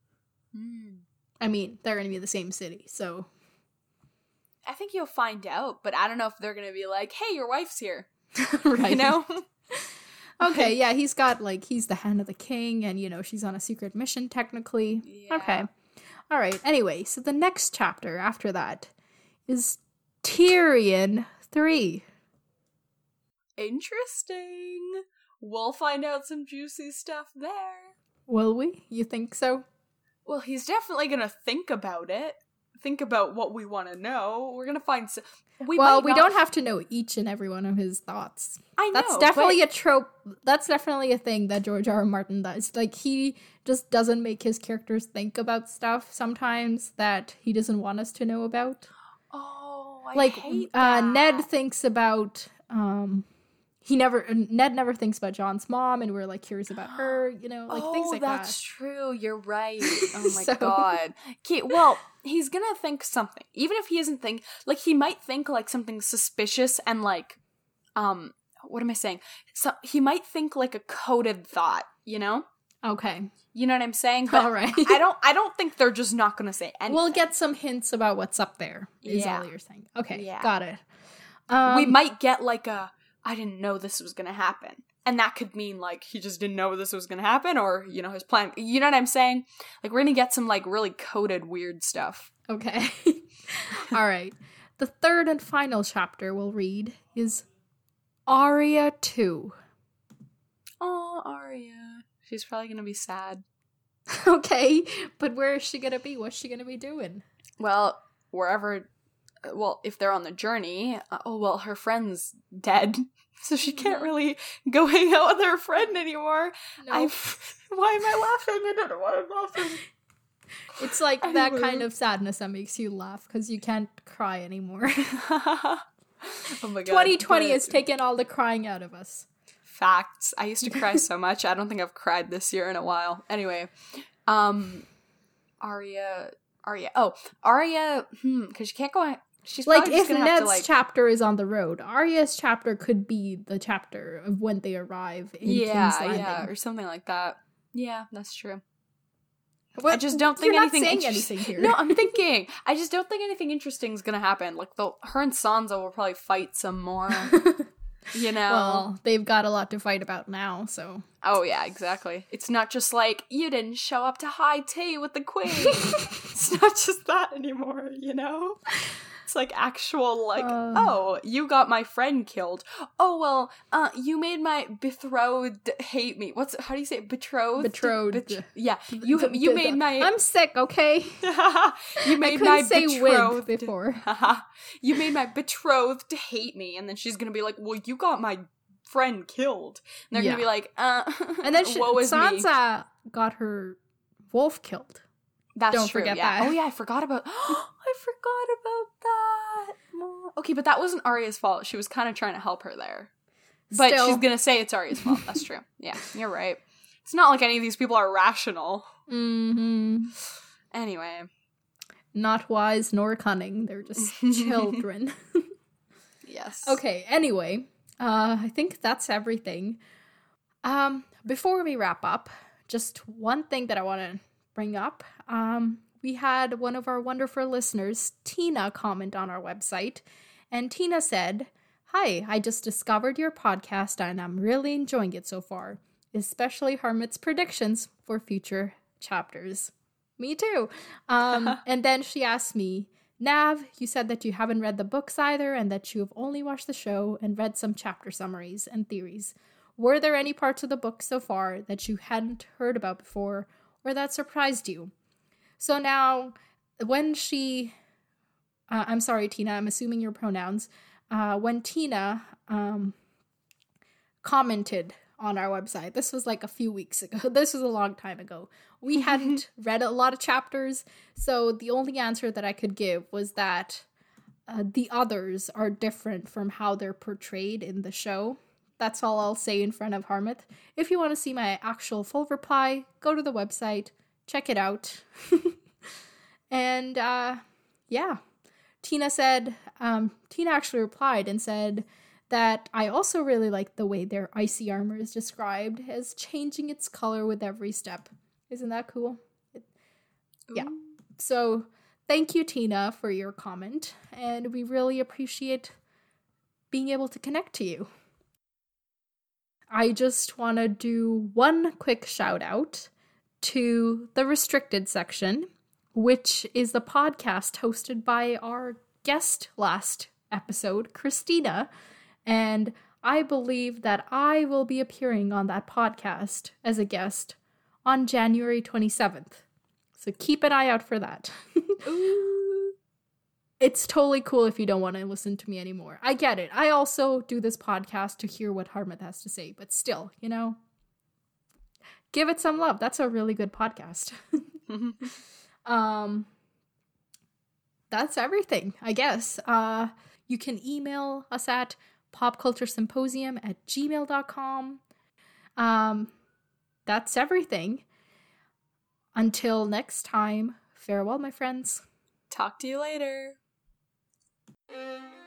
I mean, they're going to be in the same city, so I think you'll find out, but I don't know if they're going to be like, hey, your wife's here. right. You know? Okay, yeah, he's the hand of the king, and, she's on a secret mission, technically. Yeah. Okay. All right, anyway, so the next chapter after that is Tyrion 3. Interesting. We'll find out some juicy stuff there. Will we? You think so? Well, he's definitely going to think about it. Think about what we want to know. We're going to find some... We don't have to know each and every one of his thoughts. I know, that's definitely a trope. That's definitely a thing that George R. R. Martin does. Like, he just doesn't make his characters think about stuff sometimes that he doesn't want us to know about. Oh, I hate that. Ned thinks about... Ned never thinks about Jon's mom, and we're, like, curious about her, things like that. Oh, that's true. You're right. Oh, my God. Okay, well, he's gonna think something. Even if he isn't like, he might think, like, something suspicious and, like, what am I saying? So, he might think, like, a coded thought, Okay. You know what I'm saying? But all right. I don't think they're just not gonna say anything. We'll get some hints about what's up there, is all you're saying. Okay, got it. We might get, like, I didn't know this was gonna happen. And that could mean, like, he just didn't know this was gonna happen, or, his plan. You know what I'm saying? Like, we're gonna get some, like, really coded weird stuff. Okay. All right. The third and final chapter we'll read is Arya 2. Oh, Arya. She's probably gonna be sad. Okay, but where is she gonna be? What's she gonna be doing? Well, wherever... Well, if they're on the journey, her friend's dead, so she can't really go hang out with her friend anymore. No. Why am I laughing? I don't know why I'm laughing. It's like that kind of sadness that makes you laugh, because you can't cry anymore. Oh my God. 2020 has taken all the crying out of us. Facts. I used to cry so much. I don't think I've cried this year in a while. Anyway, Arya. Oh, Arya, because she can't go... She's like, if Ned's chapter is on the road, Arya's chapter could be the chapter of when they arrive in King's Landing. Yeah, or something like that. Yeah, that's true. Well, I just don't think anything here. No, I'm thinking. I just don't think anything interesting is gonna happen. Like, her and Sansa will probably fight some more. Well, they've got a lot to fight about now, so... Oh, yeah, exactly. It's not just like, you didn't show up to high tea with the queen. It's not just that anymore, It's like actual, like, oh, you got my friend killed. Oh, well, you made my betrothed hate me. How do you say it? Betrothed? Betrothed. Yeah, you made my... I'm sick, okay? You made my betrothed... before. You made my betrothed hate me, and then she's gonna be like, well, you got my friend killed. And they're gonna be like, and then Sansa got her wolf killed. That's Don't true, forget yeah. that. Oh, yeah, I forgot about that. Okay, but that wasn't Arya's fault. She was kind of trying to help her there. But she's gonna say it's Arya's fault. That's true. Yeah, you're right. It's not like any of these people are rational. Mm-hmm. Anyway. Not wise nor cunning. They're just children. Yes. Okay, anyway. I think that's everything. Before we wrap up, just one thing that I want to bring up. We had one of our wonderful listeners, Tina, comment on our website, and Tina said, "Hi, I just discovered your podcast and I'm really enjoying it so far, especially Hermit's predictions for future chapters." Me too. And then she asked me, "Nav, you said that you haven't read the books either and that you have only watched the show and read some chapter summaries and theories. Were there any parts of the book so far that you hadn't heard about before, or that surprised you. So now, when she, I'm sorry, Tina, I'm assuming your pronouns, when Tina commented on our website, this was like a few weeks ago, this was a long time ago, we hadn't read a lot of chapters, so the only answer that I could give was that the others are different from how they're portrayed in the show. That's all I'll say in front of Harmouth. If you want to see my actual full reply, go to the website, check it out. And yeah, Tina actually replied and said that I also really like the way their icy armor is described as changing its color with every step. Isn't that cool? Yeah. So thank you, Tina, for your comment, and we really appreciate being able to connect to you. I just want to do one quick shout out to the restricted section, which is the podcast hosted by our guest last episode, Christina, and I believe that I will be appearing on that podcast as a guest on January 27th. So keep an eye out for that. It's totally cool if you don't want to listen to me anymore. I get it. I also do this podcast to hear what Harmouth has to say, but still, give it some love. That's a really good podcast. That's everything, I guess. You can email us at popculturesymposium@gmail.com. That's everything. Until next time, farewell, my friends. Talk to you later.